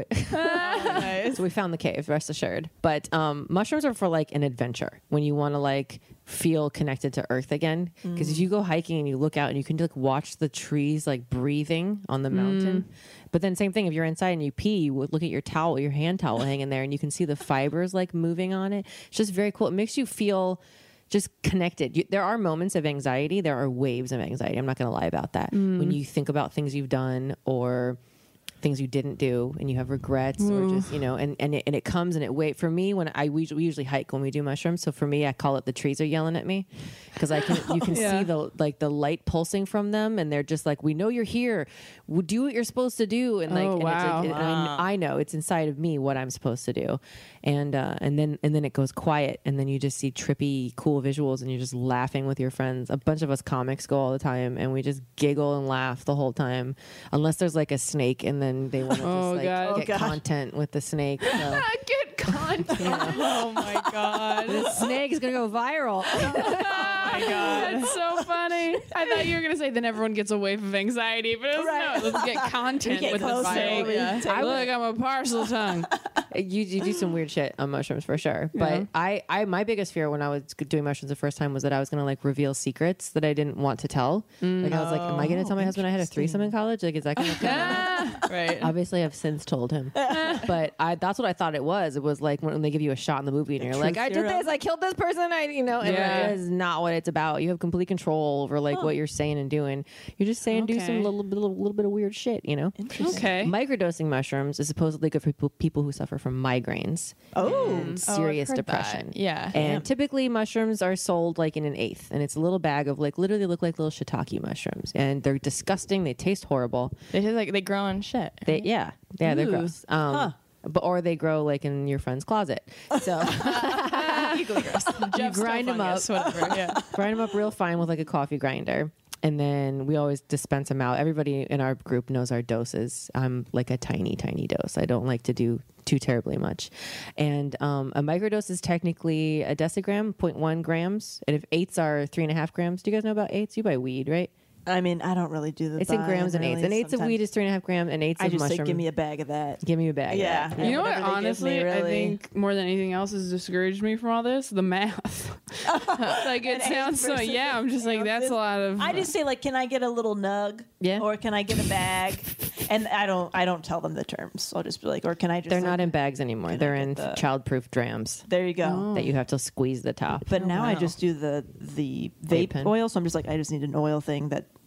Nice. So we found the cave, rest assured. But um, mushrooms are for like an adventure when you want to like feel connected to earth again. Because if you go hiking and you look out and you can like watch the trees like breathing on the mountain. But then same thing, if you're inside and you pee, you would look at your towel, your hand towel hanging there, and you can see the fibers like moving on it. It's just very cool. It makes you feel just connected. You, there are moments of anxiety. There are waves of anxiety. I'm not going to lie about that. When you think about things you've done or things you didn't do and you have regrets or just, you know, and, and, it, and it comes and it wait for me when I, we, we usually hike when we do mushrooms. So for me, I call it the trees are yelling at me because I can, you can Yeah. see the, like the light pulsing from them. And they're just like, we know you're here. Well, do what you're supposed to do. And like, Oh, and wow. it's, it, and I, I know it's inside of me what I'm supposed to do. And, uh, and then, and then it goes quiet and then you just see trippy, cool visuals and you're just laughing with your friends. A bunch of us comics go all the time and we just giggle and laugh the whole time, unless there's like a snake and then they want to Oh, just like God. get Oh, God. content with the snake. So. Get content. Oh my god. The snake is gonna go viral. Oh my god, that's so funny. I thought you were gonna say then everyone gets a wave of anxiety, but it was Right. no. Let's get content Get with the closer, snake. we Yeah. take I it. look, I'm a parcel tongue. you, you do some weird shit on mushrooms for sure. But Yeah. I, I, my biggest fear when I was doing mushrooms the first time was that I was gonna like reveal secrets that I didn't want to tell. Like I was like, am I gonna tell my husband I had a threesome in college? Like, is that gonna come out? Right. Obviously, I've since told him, but I, that's what I thought it was. It was like when they give you a shot in the movie and you're like, truth I did serum. this, I killed this person, I, you know, and Yeah. it is not what it's about. You have complete control over like what you're saying and doing. You're just saying do some Okay. little, little, little bit of weird shit, you know. Okay. Microdosing mushrooms is supposedly good for people, people who suffer from migraines Oh, and serious heard that. depression. Yeah. And typically mushrooms are sold like in an eighth, and it's a little bag of like literally look like little shiitake mushrooms, and they're disgusting. They taste horrible. They just like they grow on shit. They yeah yeah they're Ooh. gross. Um, but or they grow like in your friend's closet. So Equally gross. you grind them up, Whatever. Yeah. grind them up real fine with like a coffee grinder. And then we always dispense them out. Everybody in our group knows our doses. I'm like a tiny, tiny dose. I don't like to do too terribly much. And um, a microdose is technically a decigram, zero point one grams. And if eighths are three and a half grams, do you guys know about eighths? You buy weed, right? I mean, I don't really do the. It's in buying, grams and eighths. really, An eighth of sometimes. weed is three and a half grams, and eighths I of just mushroom. say, give me a bag of that. Give me a bag. Yeah. of that. Yeah. You know what? whatever they give Honestly, me, I really. think more than anything else has discouraged me from all this. The math. Like it An sounds eighth so. versus Yeah, I'm just like that's a ounces. lot of. I just say like, can I get a little nug? Yeah. Or can I get a bag? And I don't. I don't tell them the terms. I'll just be like, or can I just? They're like, not in bags anymore. Can I They're get in the- child-proof drams There you go. that you have to squeeze the top. But now I wow. just do the the Vape vape pen. oil. So I'm just like, I just need an oil thing that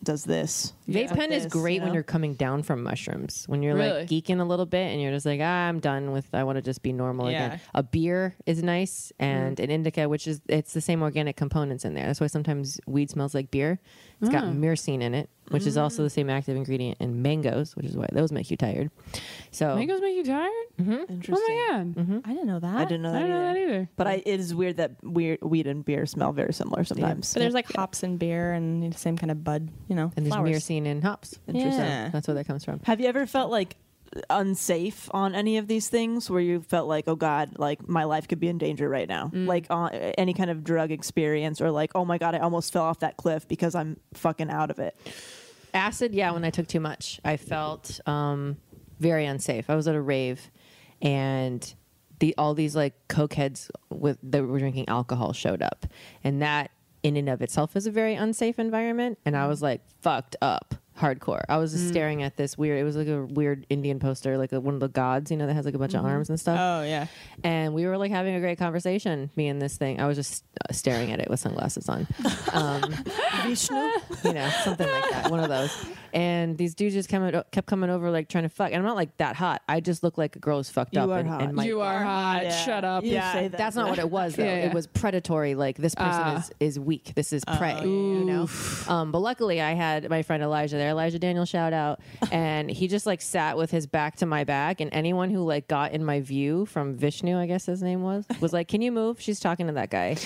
does this. Vape pen is this, great you when know? you're coming down from mushrooms. When you're Really? like geeking a little bit and you're just like, ah, I'm done with. I want to just be normal Yeah. again. A beer is nice, and an indica, which is it's the same organic components in there. That's why sometimes weed smells like beer. It's got myrcene in it, which is also the same active ingredient in mangoes, which is why those make you tired. So Mangoes make you tired? Interesting. Oh my god. I didn't know that. I didn't know I that don't know either. that either. But I, it is weird that weird, weed and beer smell very similar sometimes. But there's like hops and beer and the same kind of bud, you know. and there's flowers. myrcene in hops. Interesting. Yeah. That's where that comes from. Have you ever felt like unsafe on any of these things where you felt like, oh God, like my life could be in danger right now? Like uh, any kind of drug experience or like, oh my God, I almost fell off that cliff because I'm fucking out of it. Acid, yeah, when I took too much, I felt um, very unsafe. I was at a rave, and the all these like cokeheads with that were drinking alcohol showed up, and that in and of itself is a very unsafe environment. And I was like fucked up, hardcore. I was just staring at this weird. It was like a weird Indian poster, like a, one of the gods, you know, that has like a bunch of arms and stuff. Oh yeah. And we were like having a great conversation, me and this thing. I was just uh, staring at it with sunglasses on. Um, Vishnu? you know, something like that, one of those. And these dudes just coming, kept coming over, like trying to fuck. And I'm not like that hot. I just look like a girl who's fucked You up. are and, hot. and my, You are hot. Yeah. Shut up. You Yeah. say that. That's not what it was though. Yeah, yeah. It was predatory. Like this person Ah. is is weak. This is prey. You know. Um, but luckily, I had my friend Elijah there. Elijah Daniel, shout out. And he just like sat with his back to my back. And anyone who like got in my view from Vishnu, I guess his name was, was like, "Can you move? She's talking to that guy."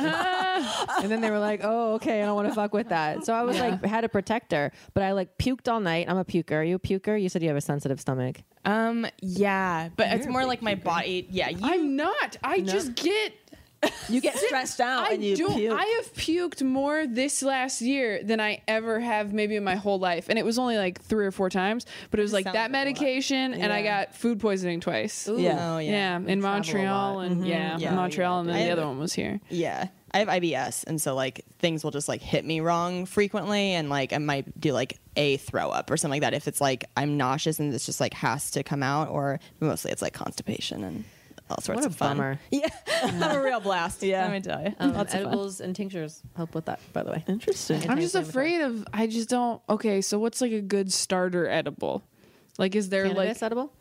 And then they were like, "Oh, okay. I don't want to fuck with that." So I was like, had to protect her. But I like puked all night. I'm a puker. Are you a puker? You said you have a sensitive stomach. Um. Yeah, but it's more like my body. Yeah. You. I'm not. I just get You get stressed out I and you don't. puke. I have puked more this last year than I ever have maybe in my whole life, and it was only like three or four times. But it was like sounds that like a lot. medication, and I Yeah. got food poisoning twice. Yeah. Oh Yeah, yeah. in travel a Montreal, lot. and yeah, Yeah. Montreal, and then I the have- other one was here. Yeah. I have I B S, and so like things will just like hit me wrong frequently, and like I might do like a throw up or something like that if it's like I'm nauseous and this just like has to come out, or mostly it's like constipation and all sorts What a of fun. bummer. Yeah, have a real blast. Yeah. let me tell you. Um, Lots of fun. edibles and tinctures help with that, by the way. Interesting. I'm just Anti-inflammatory. afraid of. I just don't. Okay, so what's like a good starter edible? Like, is there Cannabis like edible?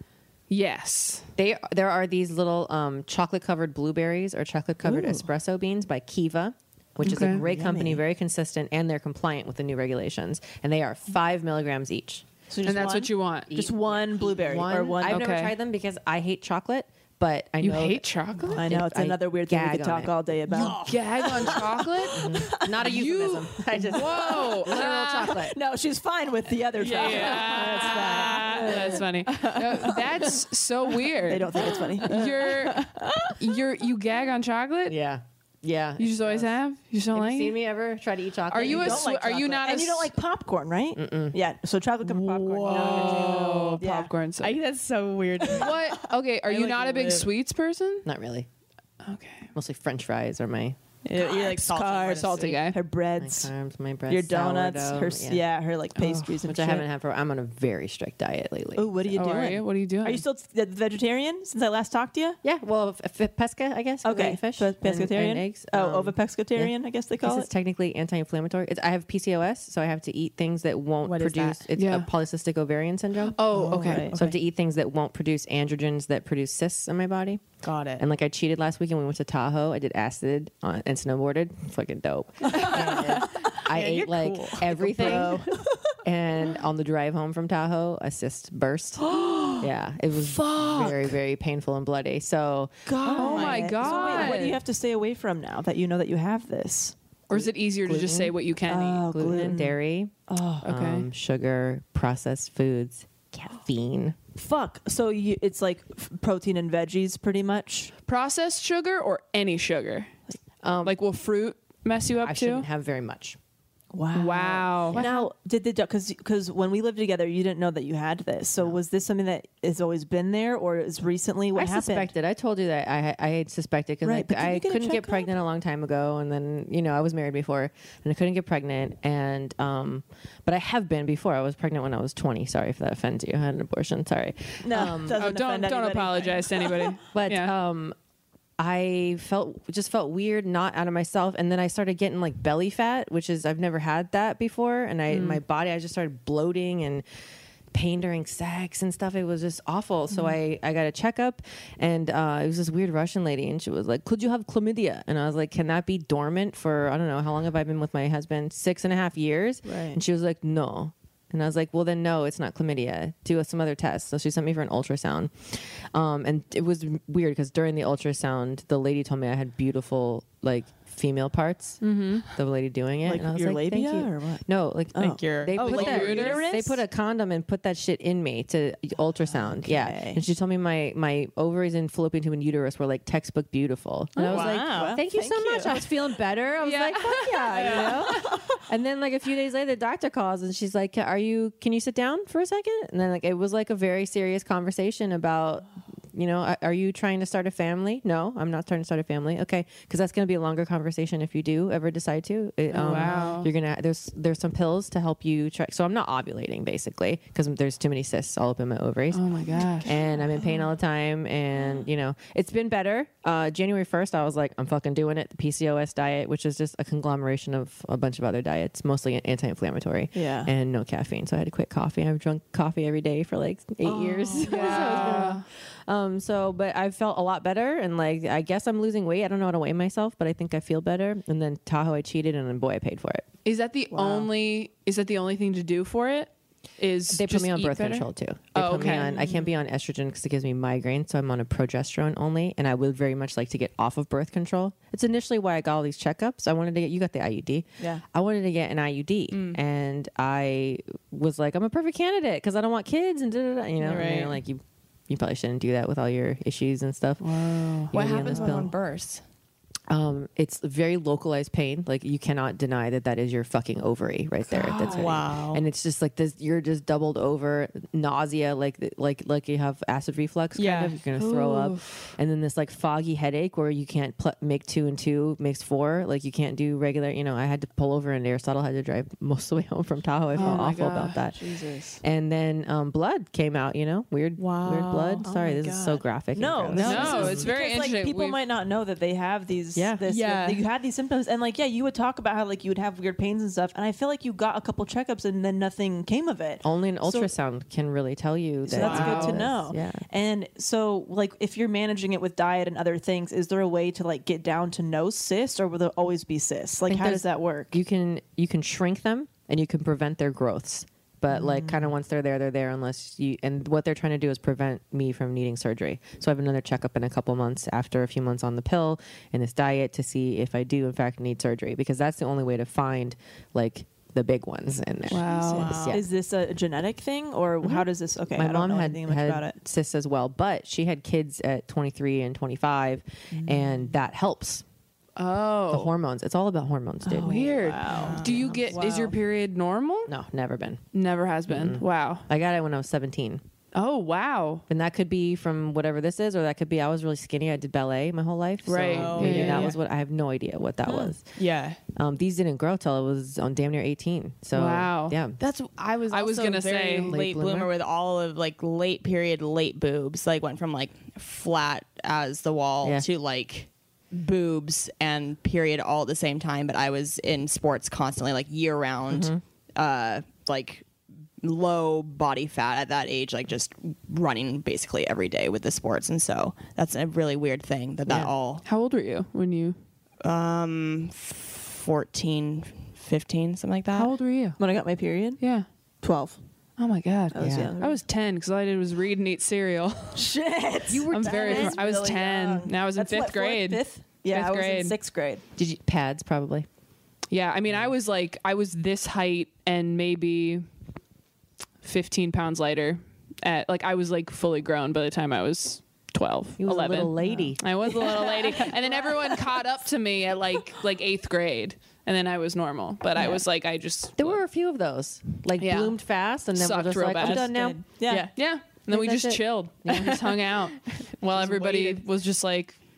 yes? They there are these little um, chocolate covered blueberries or chocolate covered espresso beans by Kiva, which is a Okay. great company, very consistent, and they're compliant with the new regulations. And they are five milligrams each. So And that's what you want. Just one blueberry One, or one. I've never Okay. tried them because I hate chocolate, but I You know hate chocolate? I know it's I another weird thing we gag could on talk it. all day about. Gag on chocolate? not a euphemism. I just Whoa! literal chocolate. No, she's fine with the other chocolate. Yeah, that's funny. No, that's so weird. They don't think it's funny. You're, you're, you gag on chocolate? Yeah, yeah. You just always have? You just don't Have like you seen it? me ever try to eat chocolate? Are you a Don't swe- like are you chocolate. not a And you don't s- like popcorn, right? Mm-mm. Yeah. So chocolate covered popcorn. Oh, Yeah. popcorn. So. I, that's so weird. what? Okay, are you like not a big live- sweets person? Not really. Okay. Mostly French fries are my You're, you're like salty. Carbs, more salty guy. Her my breads, carbs, my bread, your donuts, sourdough, her s- yeah. her like pastries and which shit. I haven't had for. I'm on a very strict diet lately. Oh, what are you Oh, doing? are you? What are you doing? Are you still t- vegetarian since I last talked to you? Yeah, well, f- f- pesca, I guess. 'cause I Okay, eat fish, Pe- and- pescatarian. and eggs. Oh, Um, over pescatarian, I guess they This call is it. technically anti-inflammatory. It's, I have P C O S, so I have to eat things that won't What is produce. that? It's Yeah. a polycystic ovarian syndrome. Oh, okay. right. So I have to eat things that won't produce androgens that produce cysts in my body. Got it. And like I cheated last weekend. We went to Tahoe. I did acid on, and snowboarded. Fucking dope. And I ate you're like cool. everything. And on the drive home from Tahoe, a cyst burst. Yeah, it was very, very painful and bloody. So Oh my So wait, god. what do you have to stay away from now that you know that you have this? or is it easier to just say what you can eat? Oh, gluten, gluten. dairy, Oh, Okay. um, sugar, processed foods, caffeine. fuck. So you, it's like f- protein and veggies, pretty much. Processed sugar or any sugar? Um, Like, will fruit mess you up I too? shouldn't have very much. Wow. Wow. Now, did the because because when we lived together, you didn't know that you had this. So was this something that has always been there, or is recently what I happened? suspected. I told you that I had- I had suspected because Right, but did I, you I get a couldn't get checkup? pregnant a long time ago, and then you know I was married before, and I couldn't get pregnant, and um, but I have been before. I was pregnant when I was twenty. Sorry if that offends you. I had an abortion. Sorry. No, Um, doesn't Oh, don't offend don't anybody. apologize to anybody. But yeah. um, I felt just felt weird, not out of myself, and then I started getting like belly fat, which is I've never had that before, and I my body I just started bloating and pain during sex and stuff. It was just awful. So I I got a checkup, and uh, it was this weird Russian lady, and she was like, "Could you have chlamydia?" And I was like, "Can that be dormant for I don't know how long have I been with my husband? Six and a half years?" Right. And she was like, "No." And I was like, well, then no, it's not chlamydia. Do some other tests. So she sent me for an ultrasound. Um, and it was weird because during the ultrasound, the lady told me I had beautiful, like, female parts. Mm-hmm. The lady doing it. Like and I was your like, thank labia you. or what? No, like, Like your- they Oh, put like that, your uterus? they put a condom and put that shit in me to ultrasound. Yeah. Okay. And she told me my, my ovaries and fallopian tube and uterus were like textbook beautiful. And I was wow. like, thank you Thank so much. you. I was feeling better. I was like, fuck yeah, you know? And then like a few days later, the doctor calls and she's like, are you, can you sit down for a second? And then like, it was like a very serious conversation about, you know, are- are you trying to start a family? No, I'm not trying to start a family. Okay. Cause that's going to be a longer conversation if you do ever decide to. It, um, wow. You're going to, there's, there's some pills to help you try. So I'm not ovulating basically because there's too many cysts all up in my ovaries. Oh my gosh. And I'm in pain all the time. And, you know, it's been better. Uh, January first, I was like, I'm fucking doing it. The P C O S diet, which is just a conglomeration of a bunch of other diets, mostly anti-inflammatory. Yeah. And no caffeine. So I had to quit coffee. I've drunk coffee every day for like eight years. So it's been a- um, so, but I've felt a lot better. And like, I guess I'm losing weight. I don't know how to weigh myself, but I think I feel better. And then Tahoe, I cheated, and then boy, I paid for it. Is that the only? Is that the only thing to do for it? Is They put just me on eat birth better? control too. They Oh, put me okay. on. I can't be on estrogen because it gives me migraine, so I'm on a progesterone only. And I would very much like to get off of birth control. It's initially why I got all these checkups. I wanted to get. You got the I U D. Yeah. I wanted to get an I U D, and I was like, I'm a perfect candidate because I don't want kids and da da da. You know, and Right. they're like you. You probably shouldn't do that with all your issues and stuff. Wow. What happens when one bursts? Um, it's very localized pain. Like you cannot deny that that is your fucking ovary right there. That's right. Wow. And it's just like this. You're just doubled over, nausea, like like like you have acid reflux. Kind Yeah. of. You're gonna throw up, and then this like foggy headache where you can't pl- make two and two makes four. Like you can't do regular. You know, I had to pull over, and Aristotle had to drive most of the way home from Tahoe. I felt my awful gosh. about that. Jesus. And then um, blood came out. You know, weird, Wow. weird blood. Oh Sorry, my this is so God. graphic. and No, gross. no, No, this is it's very because, like, interesting. people We've- might not know that they have these. Yeah. this, Yeah. that you had these symptoms, and like, yeah, you would talk about how like you would have weird pains and stuff, and I feel like you got a couple checkups and then nothing came of it. Only an So- ultrasound can really tell you that. So that's good to this. know. Yeah. And so, like, if you're managing it with diet and other things, is there a way to like get down to no cysts, or will there always be cysts? Like, think how there's- does that work? You can you can shrink them and you can prevent their growths. But like Mm. kind of once they're there, they're there unless you. And what they're trying to do is prevent me from needing surgery. So I have another checkup in a couple months after a few months on the pill and this diet to see if I do in fact need surgery, because that's the only way to find like the big ones in there. Jesus. Yeah. Is this a genetic thing, or how does this? Okay, My I don't mom know had, anything much about had it. cysts as well, but she had kids at twenty-three and twenty-five, Mm. and that helps. Oh, The hormones. It's all about hormones, dude. weird. Wow. Do you get? Is your period normal? No, never been. Never has been. Wow. I got it when I was seventeen. Oh wow. And that could be from whatever this is, or that could be I was really skinny. I did ballet my whole life. so Right. Oh, maybe yeah, that yeah. was what I have no idea what that was. Yeah. Um, these didn't grow till I was on damn near eighteen. So Wow. yeah. That's I was I was also gonna very say- late, Late bloomer. bloomer? with all of like late period late boobs, like went from like flat as the wall Yeah. to like boobs and period all at the same time. But I was in sports constantly, like year round, Mm-hmm. uh like low body fat at that age, like just running basically every day with the sports. And so that's a really weird thing that that Yeah. all How old were you when you? um fourteen, fifteen, something like that. How old were you? When I got my period, Yeah. twelve. Oh my god. I was Yeah. young. I was ten because all I did was read and eat cereal. Shit. You I'm very. I was ten. Now I was in That's fifth what, fourth, grade. Fifth. Yeah, Fifth I was grade. in sixth grade. Did you pads probably? Yeah, I mean, I was like, I was this height and maybe fifteen pounds lighter. At like, I was like fully grown by the time I was twelve, You was eleven. a little lady. I was a little lady, and then everyone caught up to me at like like eighth grade, and then I was normal. But I was like, I just There were a few of those. Like Yeah. bloomed fast and then we're Sucked just real like, I'm bad. done now. Yeah. yeah, yeah. And then we That's just it. chilled, just hung out, while everybody waited. was just like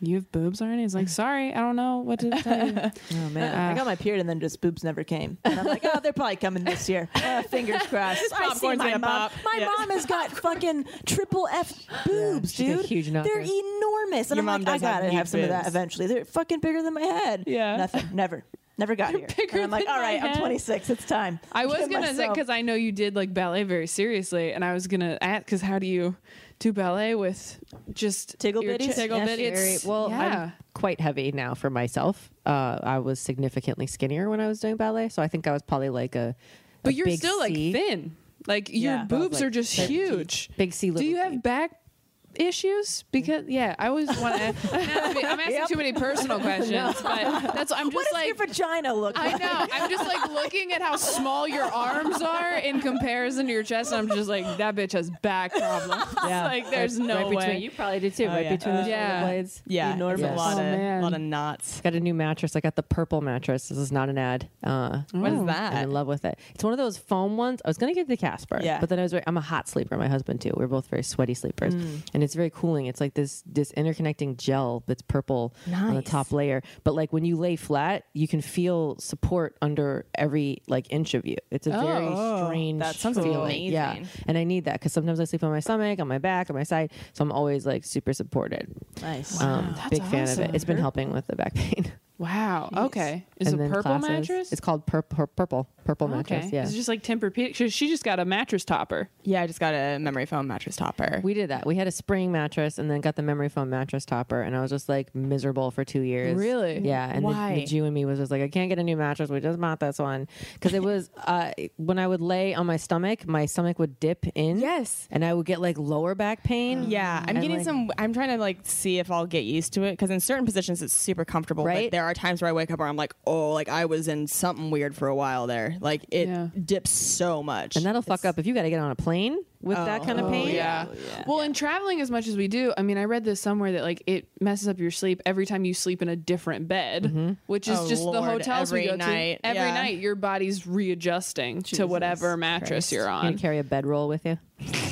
You have boobs already? He's like, sorry, I don't know what to tell you. Oh man, I got my period and then just boobs never came. And I'm like, oh, they're probably coming this year. Uh, fingers crossed. I see popcorn's my gonna mom. pop. My Yeah. mom has got fucking triple F boobs, she's got dude. huge They're knockers. enormous. And Your I'm mom like, I does have gotta huge have some of that boobs. eventually. They're fucking bigger than my head. Yeah. Nothing. Never. Never got here. bigger And I'm like, than all my right, I'm head. twenty-six. It's time. I was Give gonna say myself- because I know you did like ballet very seriously, and I was gonna ask because how do you do ballet with just Tiggle your bitties? chi- Tiggle Yes, bitties? very- well, Yeah. I'm quite heavy now for myself. Uh, I was significantly skinnier when I was doing ballet, so I think I was probably like a. But a you're big still like C. thin. Like Yeah. your boobs like are just thirteen. huge. Big C, Do little you C. have back issues? Because yeah, I always want to. I'm asking too many personal questions, but that's I'm just What does like. your vagina look I like? know. I'm just like looking at how small your arms are in comparison to your chest, and I'm just like, that bitch has back problems. Yeah. Like, there's no right way. between, you probably did too, right yeah. between the Yeah. shoulder blades. Yeah, Enormous. it's a lot Oh, of man. lot of knots. Got a new mattress. I got the purple mattress. This is not an ad. Uh, What is I'm that? in love with it. It's one of those foam ones. I was gonna get the Casper, Yeah. but then I was. Very, I'm a hot sleeper. My husband too. We're both very sweaty sleepers, and it's very cooling. It's like this this interconnecting gel that's purple on the Nice. top layer. But like when you lay flat, you can feel support under every like inch of you. It's a very Oh, strange that sounds feeling. Yeah, amazing. and I need that because sometimes I sleep on my stomach, on my back, on my side, so I'm always like super supported. Nice. Um, that's big fan of awesome. it. It's been helping with the back pain. Wow. Okay. Is it And a then purple classes. mattress? It's called pur- pur- purple purple mattress. Okay. Yeah, It's just like Tempur-Pedic. She, she just got a mattress topper. Yeah, I just got a memory foam mattress topper. we did that. We had a spring mattress and then got the memory foam mattress topper, and I was just like miserable for two years. Really? Yeah. And the, Why? the Jew in me was just like, I can't get a new mattress. We just bought this one because it was uh, when I would lay on my stomach, my stomach would dip in. Yes. and I would get like lower back pain. Yeah, I'm And, getting like- some. I'm trying to like see if I'll get used to it because in certain positions it's super comfortable. Right? But there are times where I wake up where I'm like, oh, like I was in something weird for a while there. Like it Yeah. dips so much, And that'll fuck up if you got to get on a plane with that kind of Oh, pain. yeah. Well, in traveling as much as we do, I mean, I read this somewhere that like it messes up your sleep every time you sleep in a different bed, which is Oh, just the Lord, hotels we every go night, to. Every yeah. night, your body's readjusting to whatever mattress you're You on. gonna carry a bedroll with you?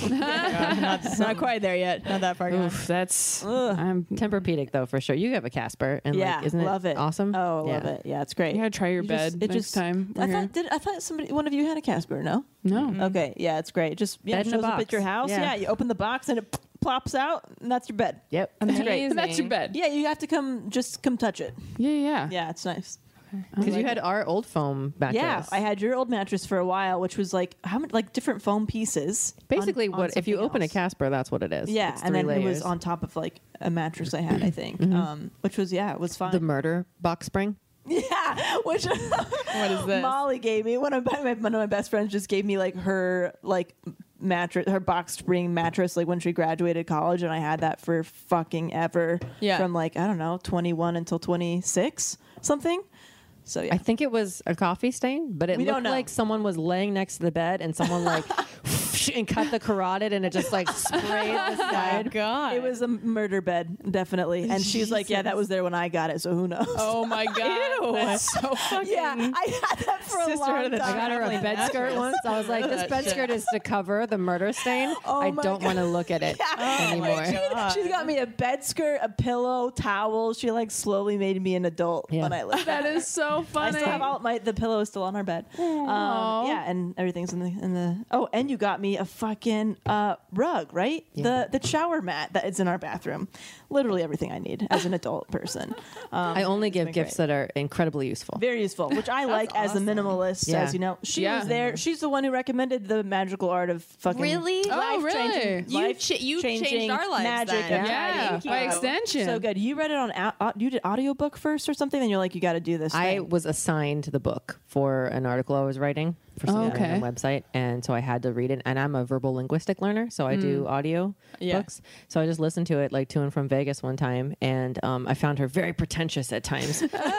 not, not quite there yet. Not that far gone. Oof, that's I'm. Tempur-Pedic though, for sure. You have a Casper, and yeah, like, isn't love it. awesome? Oh, yeah. love it. Yeah, it's great. You gotta try your You bed just- it next just- time. we're I here. thought did I thought somebody one of you had a Casper? No. no. Okay. Yeah, it's great. Just yeah, Bed it in a shows up box. at your house. Yeah. Yeah. you open the box and it plops out, and that's your bed. Yep. It's great. And that's your bed. Yeah, you have to come just come touch it. Yeah, yeah. Yeah, it's nice. Because you had our old foam mattress. Yeah, I had your old mattress for a while, which was like how many like different foam pieces. on- Basically, on what if you something open else. a Casper? That's what it is. Yeah, It's and three then it was layers. on top of like a mattress I had, I think, um, which was yeah, it was fine. the murder box spring. Yeah, which What is this? Molly gave me. One of my one of my best friends just gave me like her like mattress, her box spring mattress, like when she graduated college, and I had that for fucking ever. Yeah. from like I don't know, twenty-one until twenty-six, something. So yeah, I think it was a coffee stain, but it We don't looked know. like someone was laying next to the bed and someone like and cut the carotid and it just like sprayed the side. God, it was a murder bed, definitely. And she's like, yeah, that was there when I got it, so who knows? Oh my god, that's so fucking. yeah, I had that for a Sisterhood long of the time. I got her a bed skirt once. I was like, this bed skirt is to cover the murder stain. Oh I my don't God. want to look at it anymore. She's got me a bed skirt, a pillow, towel. She like slowly made me an adult Yeah. when I left. That is so I funny. still have all my the pillow is still on our bed. Um, yeah, and everything's in the in the. Oh, and you got me a fucking uh, rug, right? The the shower mat that is in our bathroom. Literally everything I need as an adult person. Um, I only it's give been gifts great. that are incredibly useful. Very useful, which I like as a minimalist. Yeah. As you know, she Yeah. was there. She's the one who recommended the magical art of fucking Really? Oh, life-changing- really? You life ch- you changed changing our lives magic. then. of Yeah, writing. by You. extension. So good. You read it on au- au- you did audiobook first or something, and you're like, you got to do this. I thing. was assigned the book for an article I was writing for some Oh, random okay. website, and so I had to read it. And I'm a verbal linguistic learner, so I do audio Yeah. books. So I just listened to it like to and from Vegas one time, and um, I found her very pretentious at times. Oh yeah,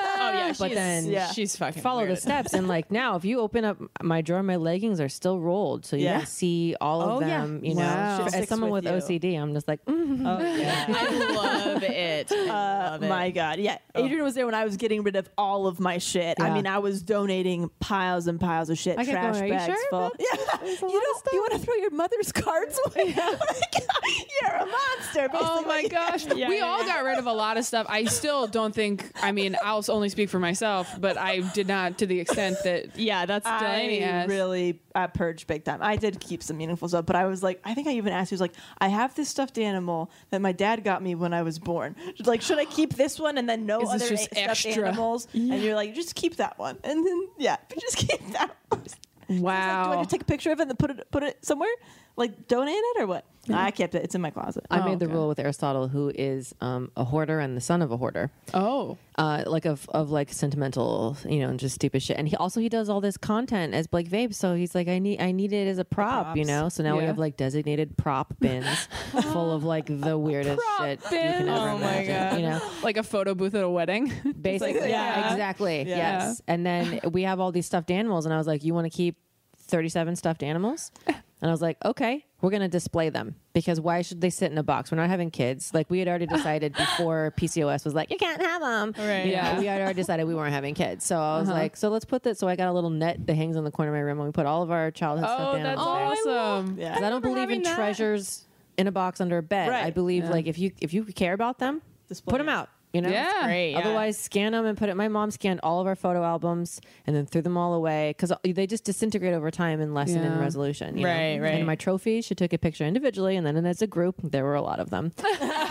Yeah, but she's, then yeah. she's fucking follow weird. the steps. And like now, if you open up my drawer, my leggings are still rolled, so you Yeah. can see all of Oh, yeah. them. You Wow. know, Shit as sticks someone with with, you. O C D, I'm just like, mm. Oh, yeah. I love it. I Uh, love it. my God. Yeah. Adrian was there when I was getting rid of all of my shit. I Yeah. mean, I was donating piles and piles of shit, I kept trash going, "Are you bags sure full. about Yeah. You don't, you want to throw your mother's cards away? Like, you're a monster. Basically. Oh my gosh. we all got rid of a lot of stuff. I still don't think, I mean, I'll only speak for myself, but I did not to the extent that yeah, that's Delaney I has. really uh, purged big time. I did keep some meaningful stuff, but I was like, I think I even asked you, I was like, I have this stuffed animal that my dad got me when I was born. Just like, should I keep this one and then no Is this other just a- stuffed extra? animals? And you're like, just keep that one, and then yeah, just keep that one. wow. Do I just take a picture of it and then put it put it somewhere, like donate it or what? I kept it. It's in my closet. I Oh, made the okay. rule with Aristotle, who is um, a hoarder and the son of a hoarder. oh. Uh, like of of like sentimental, you know, and just stupid shit. And he also he does all this content as Blake Vape, so he's like, I need I need it as a prop, you props. know. So now we Yeah. have like designated prop bins full of like the weirdest Prop shit you bins. can ever Oh my imagine. God. You know, Like a photo booth at a wedding. basically, yeah. exactly, Yeah. yes. And then we have all these stuffed animals, and I was like, you want to keep thirty-seven stuffed animals? And I was like, okay, we're going to display them because why should they sit in a box? We're not having kids. Like we had already decided before P C O S was like, you can't have them. Right. Yeah. We had already decided we weren't having kids. So I was like, so let's put that. So I got a little net that hangs in the corner of my room and we put all of our childhood Oh, stuffed that's animals there. awesome. Yeah. 'Cause I don't believe in having that. treasures in a box under a bed. Right. I believe Yeah. like if you if you care about them, Display put them it. out. You know, Yeah. Great. Yeah. Otherwise, scan them and put it. My mom scanned all of our photo albums and then threw them all away because they just disintegrate over time and lessen in Yeah. resolution. you know? Right, right. And my trophies, she took a picture individually and then as a group, there were a lot of them.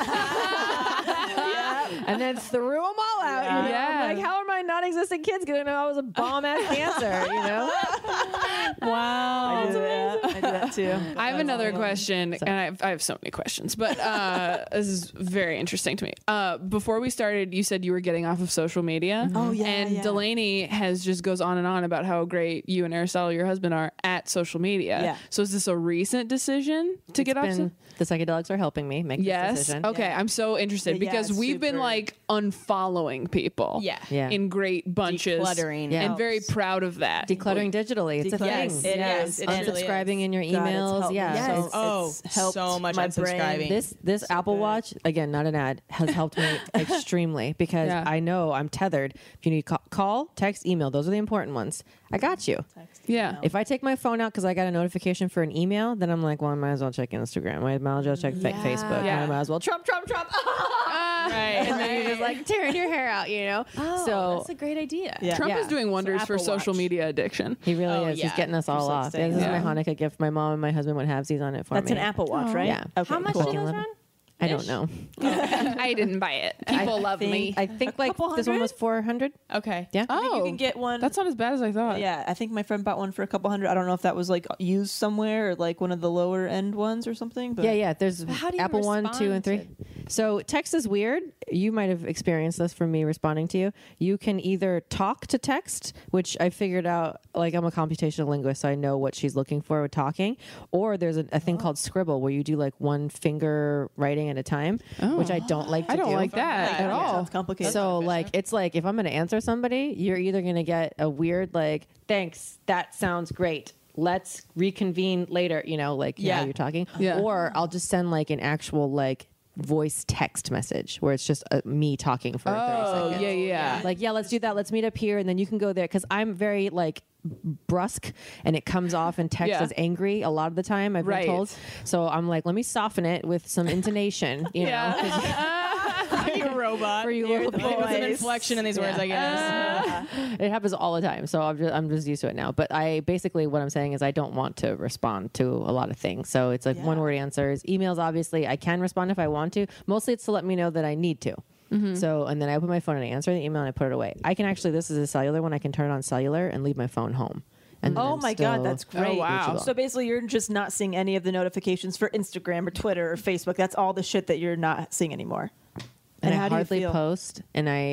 And then threw them all out. You know? Yeah. I'm like, how are my non-existent kids going to know I was a bomb ass dancer? You know? I do that. I do that too. I have another question, and I have, I have so many questions, but uh, this is very interesting to me. Uh, before we started, you said you were getting off of social media. Oh, yeah, and yeah. Delaney has just goes on and on about how great you and Aristotle, your husband, are at social media. Yeah. So is this a recent decision to get off? Been- so- the psychedelics are helping me make this Yes. decision. Okay. I'm so interested Yeah, because it's we've been super- like unfollowing people. Yeah. Yeah. In great bunches. Decluttering Yeah. And very helps. proud of that. Decluttering digitally. It's a Yes, thing. it Yes, is. it really Unsubscribing in your God, it's emails. helped me Yeah. so- It's- Oh, it's helped so much my unsubscribing. brain. This this Apple good. Watch, again, not an ad, has helped me extremely because Yeah. I know I'm tethered. If you need call, call, text, email, those are the important ones. I got you. Yeah. If I take my phone out because I got a notification for an email, then I'm like, well, I might as well check Instagram. I might as well check fa- Facebook. Yeah. I might as well Trump, Trump, Trump. Right. And then you're just like tearing your hair out, you know? Oh, so that's a great idea. Yeah. Trump Yeah. is doing wonders for Apple social Watch. media addiction. he really Oh, is. yeah. He's getting us all Just, like, off. Yeah, staying this on. is my Hanukkah gift. My mom and my husband went halvesies on it for That's me. an Apple Watch, right? Yeah. Okay, How much cool. do those run? I don't know. I didn't buy it. People love think- me. I think like couple this one hundred? was four hundred. Okay. Yeah. I think Oh, you can get one. That's not as bad as I thought. Yeah, I think my friend bought one for a couple hundred. I don't know if that was like used somewhere or like one of the lower end ones or something. But Yeah, yeah. There's how do you Apple one, two, and three. respond So text is weird. You might have experienced this from me responding to you. You can either talk to text, which I figured out. Like I'm a computational linguist, so I know what she's looking for with talking. Or there's a, a thing called Scribble, where you do like one finger writing at a time, which I don't like to I don't do. like that Yeah, at yeah. all. sounds complicated. So like it's like if I'm going to answer somebody, you're either going to get a weird like thanks, that sounds great. Let's reconvene later, you know, like yeah, Yeah. you're talking. Yeah. Or I'll just send like an actual like voice text message where it's just uh, me talking for thirty Oh, seconds. yeah, yeah. Like, yeah, let's do that. Let's meet up here and then you can go there cuz I'm very like brusque and it comes off in text Yeah. as angry a lot of the time I've Right. been told. So I'm like, let me soften it with some intonation, you know. 'cause Like a robot. For you little Put some boys. inflection in these words, I guess. It happens all the time, so I'm just, I'm just used to it now. But I basically what I'm saying is I don't want to respond to a lot of things, so it's like Yeah. one word answers. Emails, obviously, I can respond if I want to. Mostly, it's to let me know that I need to. So, and then I open my phone and I answer the email and I put it away. I can actually, this is a cellular one. I can turn it on cellular and leave my phone home. And then Oh I'm my still God, that's great. Oh, wow. reachable. So basically, you're just not seeing any of the notifications for Instagram or Twitter or Facebook. That's all the shit that you're not seeing anymore. and, how I do you hardly feel? post, and I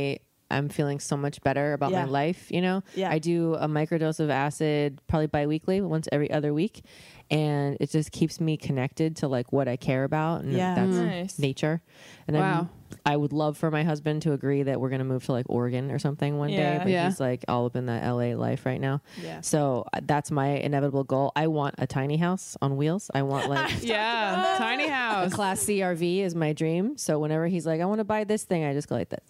I'm feeling so much better about Yeah. my life. You know, Yeah. I do a microdose of acid probably biweekly, once every other week, and it just keeps me connected to like what I care about, and Yeah. that's Nice. nature. And Wow. I'm, I would love for my husband to agree that we're gonna move to like Oregon or something one Yeah. day, but Yeah. he's like all up in that L A life right now. Yeah. So uh, that's my inevitable goal. I want a tiny house on wheels. I want like Yeah, tiny a house. class C R V is my dream. So whenever he's like, I want to buy this thing, I just go like this.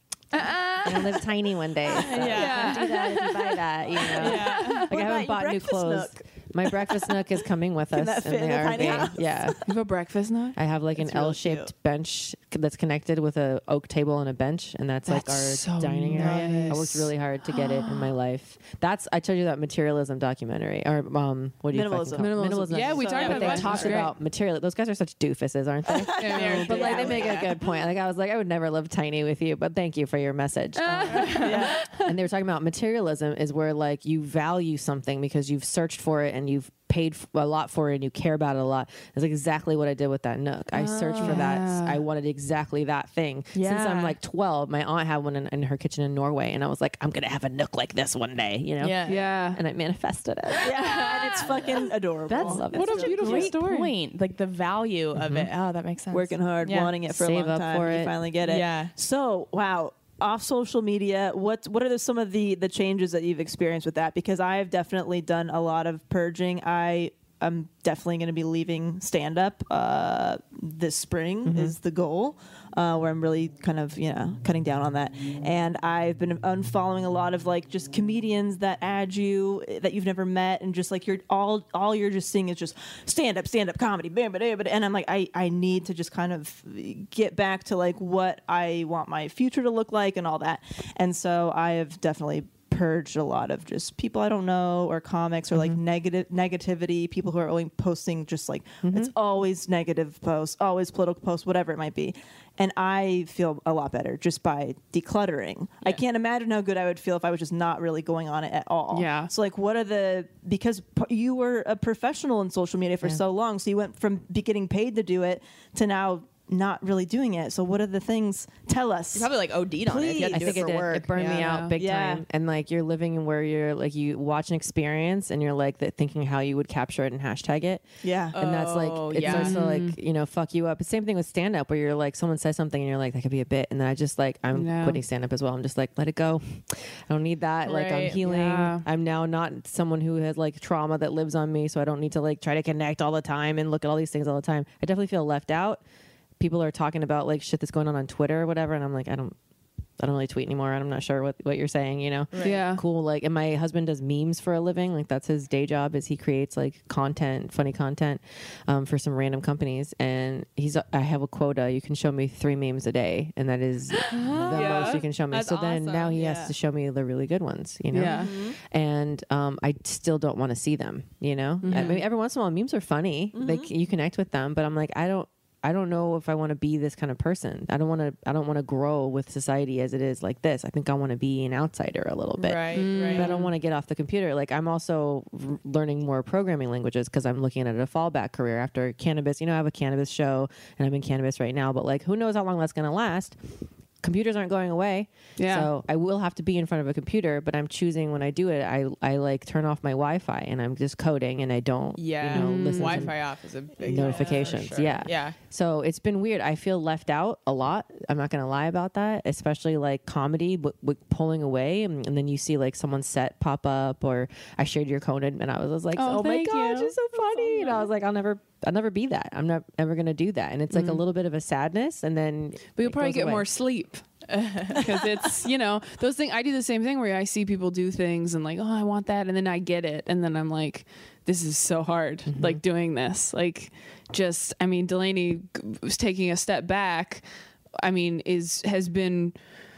I'm gonna live tiny one day. So Yeah. don't do that if you buy that. You know, like What I about haven't your bought new breakfast clothes. nook? My breakfast nook is coming with us that in fit the in a R tiny V. house? Yeah. You have a breakfast nook? I have like It's an really L-shaped cute. bench c- that's connected with a oak table and a bench, and that's, like our That's so dining area. I nice. worked really hard to get it in my life. That's I told you that materialism documentary, or um, what do you fucking Minimalism. call it? Minimalism. Yeah, we So- talked Yeah, But about they that. talk It's great. about material. Those guys are such doofuses, aren't they? Yeah, But like they Yeah. make a good point. Like I was like, I would never live tiny with you, but thank you for your message. Um, and they were talking about materialism is where like you value something because you've searched for it and you've paid f- a lot for it and you care about it a lot. It's like exactly what I did with that nook. I searched for that. Yeah. I wanted exactly that thing. Since Yeah. I'm like twelve, my aunt had one in, in her kitchen in Norway, and I was like, I'm gonna have a nook like this one day, you know? Yeah. Yeah. And I manifested it. Yeah, and it's fucking adorable. That's love it. What a Such beautiful great story. point. Like the value of it. Oh, that makes sense. working hard, Yeah. wanting it for Save a long up time. for You it. finally get it. Yeah. So wow. Off social media, what what are the, some of the the changes that you've experienced with that? Because I have definitely done a lot of purging. I am definitely going to be leaving stand up uh, this spring Mm-hmm. is the goal, uh, where I'm really kind of you know cutting down on that. And I've been unfollowing a lot of like just comedians that add you that you've never met, and just like you're all all you're just seeing is just stand up, stand up comedy, bam, bam, bam. And I'm like, I I need to just kind of get back to like what I want my future to look like and all that. And so I have definitely purged a lot of just people I don't know or comics or like negative negativity, people who are only posting just like it's always negative posts, always political posts, whatever it might be. And I feel a lot better just by decluttering. I can't imagine how good I would feel if I was just not really going on it at all. Yeah. So like what are the because p- you were a professional in social media for so long, so you went from be getting paid to do it to now not really doing it. So what are the things? Tell us. You probably like OD'd on it. If you had to I do think it it for did. work. It burned me Yeah. out big Yeah. time. And like you're living in where you're like you watch an experience and you're like that thinking how you would capture it and hashtag it. Yeah. And that's like Oh, it yeah. starts to like you know fuck you up. It's same thing with stand up where you're like someone says something and you're like that could be a bit, and then I just like I'm Yeah. quitting stand up as well. I'm just like let it go. I don't need that. Like I'm Right. healing. Yeah. I'm now not someone who has like trauma that lives on me, so I don't need to like try to connect all the time and look at all these things all the time. I definitely feel left out. People are talking about like shit that's going on on Twitter or whatever, and I'm like I don't. I don't really tweet anymore. I'm not sure what, what you're saying, you know? Yeah. Cool. Like, and my husband does memes for a living. Like that's his day job is he creates like content, funny content, um, for some random companies. And he's, I have a quota. You can show me three memes a day. And that is the Yeah. most you can show me. That's so then now awesome. he Yeah. has to show me the really good ones, you know? Yeah. And, um, I still don't want to see them, you know? I mean, every once in a while memes are funny. Like you connect with them, but I'm like, I don't, I don't know if I want to be this kind of person. I don't want to. I don't want to grow with society as it is like this. I think I want to be an outsider a little bit. Right, But I right. don't want to get off the computer. Like I'm also r- learning more programming languages because I'm looking at a fallback career after cannabis. You know, I have a cannabis show and I'm in cannabis right now. But like, who knows how long that's going to last? Computers aren't going away. Yeah. So I will have to be in front of a computer, but I'm choosing when I do it. I I like turn off my Wi-Fi and I'm just coding and I don't. Yeah. You know, listen to Wi-Fi off is a big notifications. deal, for sure. Yeah. Yeah. So it's been weird. I feel left out a lot. I'm not going to lie about that, especially like comedy w- w- pulling away. And, and then you see like someone's set pop up, or I shared your Conan and I was, I was like, Oh, oh, my thank gosh, you. you're so funny. And I was like, I'll never, I'll never be that. I'm not ever going to do that. And it's like a little bit of a sadness. And then But you'll it probably goes get away. more sleep because it's, you know, those things. I do the same thing where I see people do things and like, oh, I want that. And then I get it. And then I'm like, this is so hard, like doing this. Like, just, I mean, Delaney was taking a step back. I mean, is, has been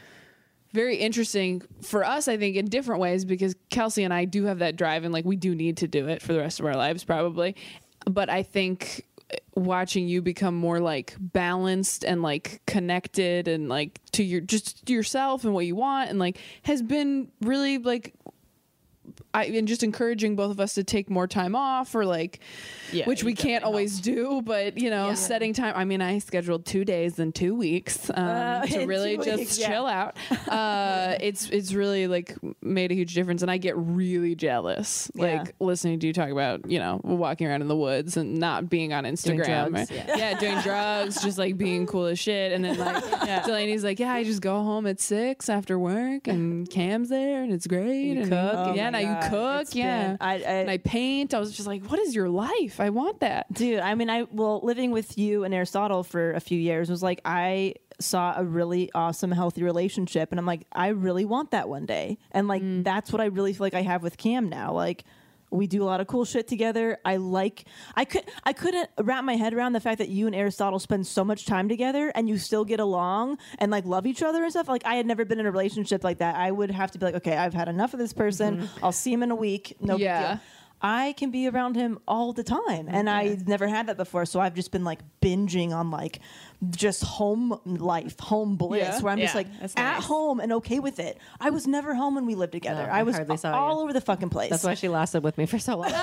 very interesting for us, I think, in different ways, because Kelsey and I do have that drive and like we do need to do it for the rest of our lives, probably. But I think watching you become more like balanced and like connected and like to your just yourself and what you want and like has been really like I and just encouraging both of us to take more time off, or like, Yeah, which we you can't definitely always do, but you know, Yeah. setting time. I mean, I scheduled two days in two weeks um, Uh, to in really two just weeks, yeah. chill out. Uh, it's it's really like made a huge difference, and I get really jealous, Yeah. like listening to you talk about, you know, walking around in the woods and not being on Instagram. drugs, or- yeah. yeah, doing drugs, just like being cool as shit. And then like Delaney's like, yeah, I just go home at six after work, and Cam's there, and it's great. You and cook. Oh yeah, my now you God. cook, It's yeah. been- I, I, and I paint. I was just like, what is your life? I want that. Dude, I mean, I well, living with you and Aristotle for a few years was like I saw a really awesome, healthy relationship, and I'm like, I really want that one day, and like that's what I really feel like I have with Cam now. Like, we do a lot of cool shit together. I like, I could, I couldn't wrap my head around the fact that you and Aristotle spend so much time together, and you still get along and like love each other and stuff. Like, I had never been in a relationship like that. I would have to be like, okay, I've had enough of this person. I'll see him in a week. No big Yeah. deal. I can be around him all the time, and I've never had that before. So I've just been like binging on like just home life, home bliss, Yeah. where I'm just Yeah, like that's at nice. home and okay with it. I was never home when we lived together. No, I I was hardly saw all you. over the fucking place. That's why she lasted with me for so long.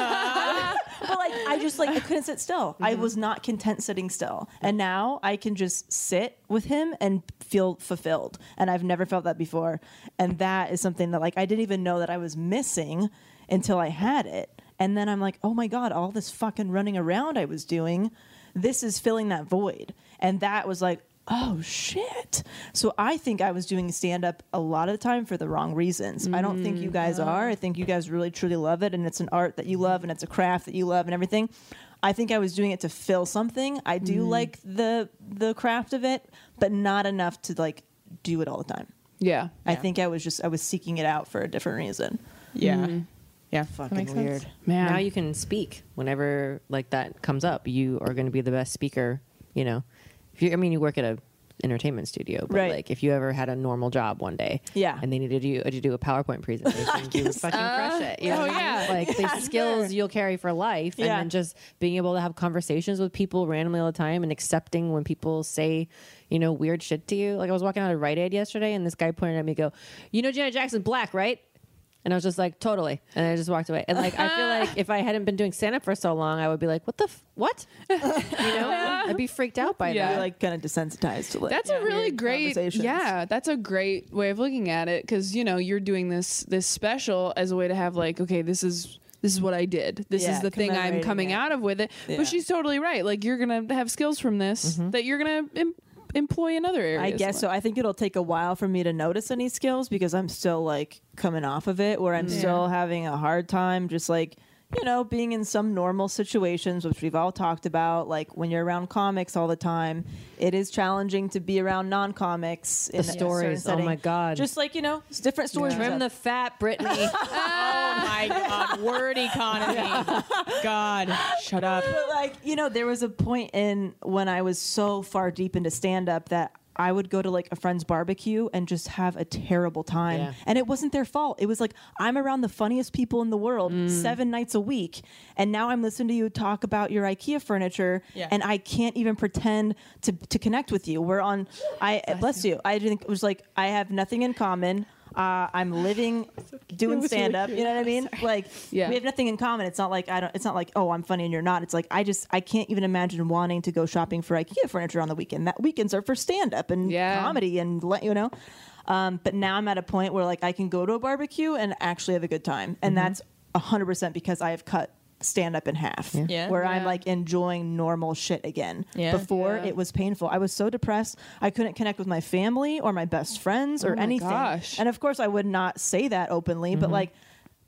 But like I just like I couldn't sit still. I was not content sitting still. And now I can just sit with him and feel fulfilled. And I've never felt that before. And that is something that like I didn't even know that I was missing until I had it. And then I'm like, "Oh my God, all this fucking running around I was doing, this is filling that void." And that was like, oh shit. So I think I was doing stand up a lot of the time for the wrong reasons. I don't think you guys are. I think you guys really truly love it, and it's an art that you love, and it's a craft that you love and everything. I think I was doing it to fill something. I do like the the craft of it, but not enough to like do it all the time. Yeah. I think I was just I was seeking it out for a different reason. Yeah. Yeah. Fucking makes sense. weird. Man. Now you can speak whenever like that comes up. You are going to be the best speaker. You know, if you, I mean, you work at a entertainment studio, but Right. like if you ever had a normal job one day, Yeah. and they needed you to do a PowerPoint presentation, you would fucking crush it. You know oh, what I mean? yeah. Like the skills you'll carry for life, and Yeah. then just being able to have conversations with people randomly all the time, and accepting when people say, you know, weird shit to you. Like I was walking out of Rite Aid yesterday, and this guy pointed at me, and go, "You know, Janet Jackson's black, right?" And I was just like, totally. And I just walked away. And like, I feel like if I hadn't been doing stand up for so long, I would be like, what the, f- what? You know, I'd be freaked out by Yeah. You're that. like kind of desensitized to it. That's a really Weird great, conversations. yeah. That's a great way of looking at it, because you know you're doing this this special as a way to have like, okay, this is this is what I did. This Yeah, is the thing I'm commemorating coming it. out of with it. Yeah. But she's totally right. Like you're gonna have skills from this that you're gonna em- employ in other areas. I guess so. I think it'll take a while for me to notice any skills because I'm still like coming off of it, where I'm still having a hard time just like, you know, being in some normal situations, which we've all talked about. Like when you're around comics all the time, it is challenging to be around non-comics. in a certain stories, oh setting. my God. Just like, you know, it's different stories. and Trim the stuff. fat, Brittany. Oh my God. Word economy. God. Shut up. But like, you know, there was a point in when I was so far deep into stand up that I would go to like a friend's barbecue and just have a terrible time. Yeah. And it wasn't their fault. It was like, I'm around the funniest people in the world seven nights a week. And now I'm listening to you talk about your IKEA furniture Yeah. and I can't even pretend to, to connect with you. We're on, I, bless you. I think it was like, I have nothing in common. Uh, I'm living, doing stand up. You know what I mean? Like, Yeah. we have nothing in common. It's not like I don't. It's not like, oh, I'm funny and you're not. It's like I just I can't even imagine wanting to go shopping for IKEA furniture on the weekend. That weekends are for stand up and Yeah. comedy and let you know. Um, but now I'm at a point where like I can go to a barbecue and actually have a good time, and that's a hundred percent because I have cut stand up in half. Yeah. Where I'm Yeah. like enjoying normal shit again. Yeah. Before Yeah. it was painful. I was so depressed. I couldn't connect with my family or my best friends or Oh my anything. gosh. And of course I would not say that openly, but like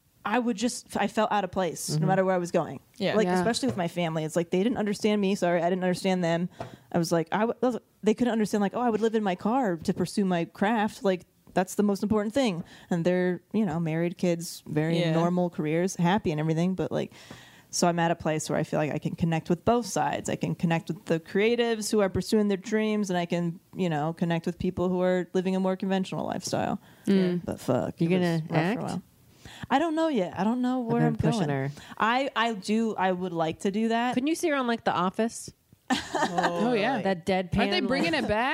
I would just I felt out of place no matter where I was going. Yeah. Like Yeah. especially with my family. It's like they didn't understand me. Sorry, I didn't understand them. I was like I w- I was- they couldn't understand like, oh, I would live in my car to pursue my craft. Like that's the most important thing. And they're, you know, married, kids, very Yeah. normal careers, happy and everything, but like so I'm at a place where I feel like I can connect with both sides. I can connect with the creatives who are pursuing their dreams, and I can, you know, connect with people who are living a more conventional lifestyle. But fuck, You it was gonna rough for a act? while. I don't know yet. I don't know where been I'm pushing going. her. I I do. I would like to do that. Couldn't you see her on like The Office? Oh yeah. That deadpan. Aren't they bringing like, it back?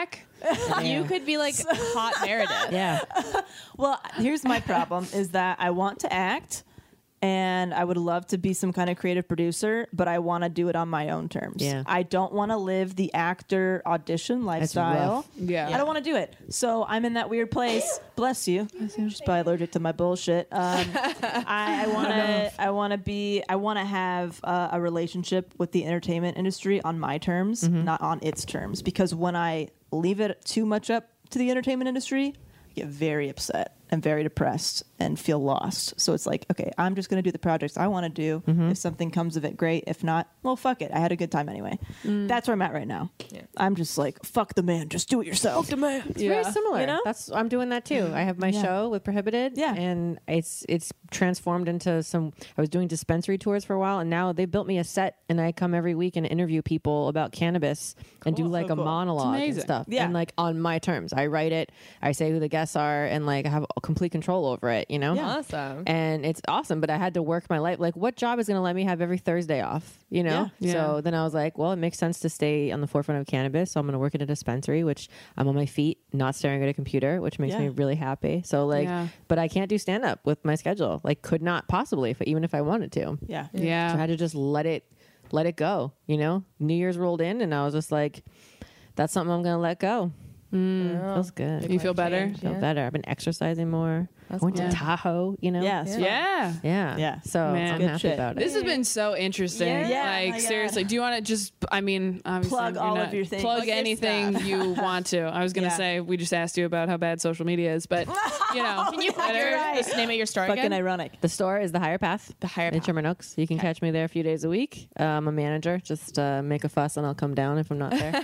You could be like hot Meredith. Yeah. Well, here's my problem is that I want to act and I would love to be some kind of creative producer, but I want to do it on my own terms. Yeah. I don't want to live the actor audition lifestyle. rough. Yeah. I don't want to do it. So I'm in that weird place. Bless you. I'm just probably allergic to my bullshit. Um, I, I want to. I want to be. I want to have uh, a relationship with the entertainment industry on my terms, Mm-hmm. not on its terms. Because when I leave it too much up to the entertainment industry, I get very upset and very depressed and feel lost. So it's like, okay, I'm just going to do the projects I want to do. Mm-hmm. If something comes of it, great. If not, well, fuck it. I had a good time anyway. That's where I'm at right now. I'm just like, fuck the man. Just do it yourself. Fuck the man. It's very similar. You know? That's I'm doing that too. I have my Yeah. show with Prohibited. Yeah. And it's it's transformed into some I was doing dispensary tours for a while and now they built me a set and I come every week and interview people about cannabis and do like a monologue and amazing. stuff. Yeah. And like on my terms. I write it, I say who the guests are and like I have complete control over it, you know? Yeah. Awesome. And it's awesome, but I had to work my life. Like, what job is going to let me have every Thursday off? You know? Yeah. So Yeah. then I was like, well, it makes sense to stay on the forefront of cannabis. So I'm going to work at a dispensary, which I'm on my feet, not staring at a computer, which makes Yeah. me really happy. So, like, Yeah. but I can't do stand up with my schedule. Like, could not possibly, if, even if I wanted to. Yeah. So I Yeah. had to just let it, let it go. You know? New Year's rolled in, and I was just like, that's something I'm going to let go. Mm, feels good. You feel better? I feel better. I've been exercising more. I went cool. to Tahoe, you know? Yes. Yeah. Yeah. Yeah. So Man. I'm Good happy shit. about it. This has been so interesting. Yeah. Yeah. Like, Oh my God. seriously, do you want to just, I mean, obviously, Plug you're all not- of your things. Plug Plug your anything you want to. I was going to Yeah. say, we just asked you about how bad social media is, but, you know. Can you put Twitter- your, just name it your story Fucking again? ironic. The store is the Higher Path. The Higher in Path. Sherman Oaks. You can catch me there a few days a week. Uh, I'm a manager. Just uh, make a fuss and I'll come down if I'm not there.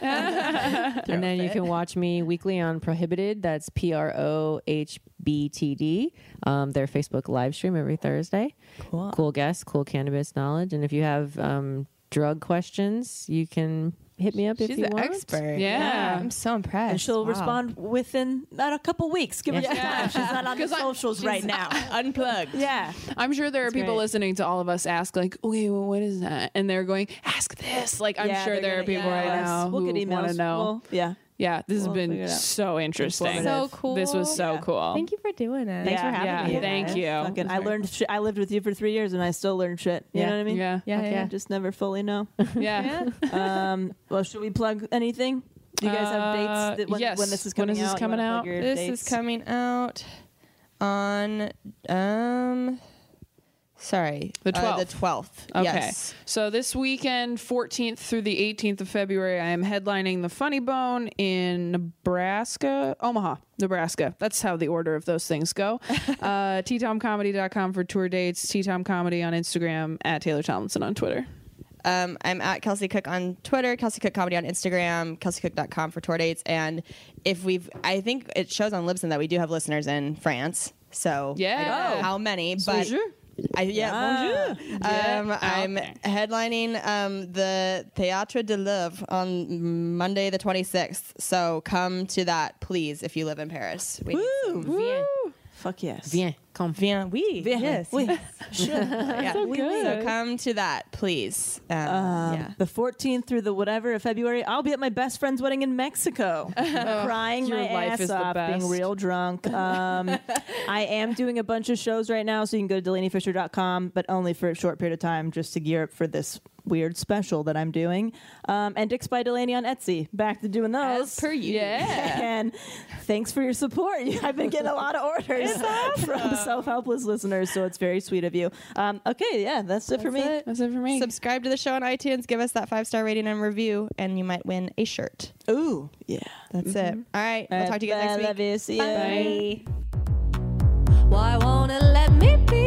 And then you can watch me weekly on Prohibited. That's P R O H B T D. Um, their Facebook live stream every Thursday. Cool. Cool guests, cool cannabis knowledge. And if you have um, drug questions, you can hit me up if She's you the want. expert. Yeah. I'm so impressed. And she'll Wow. respond within not a couple weeks. Give her some Yeah. time. She's not on the 'Cause I- socials right now. Unplugged. Yeah. I'm sure there are people great. listening to all of us ask, like, okay, well, what is that? And they're going, ask this. Like, I'm Yeah, sure they're there are gonna- people yeah. right Yes. now We'll who get want to emails. know. We'll- yeah. Yeah, this We'll has been figure it out. so interesting. Informative. So cool. This was so Yeah. cool. Thank you for doing it. Thanks for having yeah, me. Thank guys. you. Fucking, I learned shit. I lived with you for three years and I still learn shit. You Yeah. know what I mean? Yeah. Yeah, Heck yeah. yeah. Just never fully know. Yeah. um, well, should we plug anything? Do you guys have Uh, dates that when, yes. when this is When coming is this out? You coming wanna plug out? your This dates? is coming out on um sorry. The uh, the twelfth. twelfth. Okay. Yes. So this weekend, fourteenth through the eighteenth of February, I am headlining the Funny Bone in Nebraska, Omaha, Nebraska. That's how the order of those things go. uh, T tom comedy dot com for tour dates, T Tom Comedy on Instagram, at Taylor Tomlinson on Twitter. Um, I'm at Kelsey Cook on Twitter, Kelsey Cook Comedy on Instagram, kelsey cook dot com for tour dates. And if we've, I think it shows on Libsyn that we do have listeners in France. So I Yeah. don't know how many, but Bonjour. I, yeah, bonjour. Yeah, Um, out I'm there. headlining um, the Théâtre de Louvre on Monday the twenty-sixth. So come to that, please, if you live in Paris. We need some- Woo! Fuck yes. Viens, come. Viens, oui, Viens. yes, Oui. yes. yeah. So good. So come to that, please. Um, Um, yeah. The fourteenth through the whatever of February, I'll be at my best friend's wedding in Mexico, crying your my life ass is the off, being best. real drunk. Um, I am doing a bunch of shows right now, so you can go to delaney fisher dot com, but only for a short period of time, just to gear up for this weird special that I'm doing. Um, and Dicks by Delaney on Etsy, back to doing those. per you. Yeah. And thanks for your support. I've been getting a lot of orders from self-helpless listeners, so it's very sweet of you. Um, okay, yeah, that's it for me. it. That's it for me. Subscribe to the show on iTunes. Give us that five star rating and review, and you might win a shirt. Ooh, yeah. That's it. All right. We'll talk to you guys Bye, next week. love you. See ya. Bye. Why won't it let me be?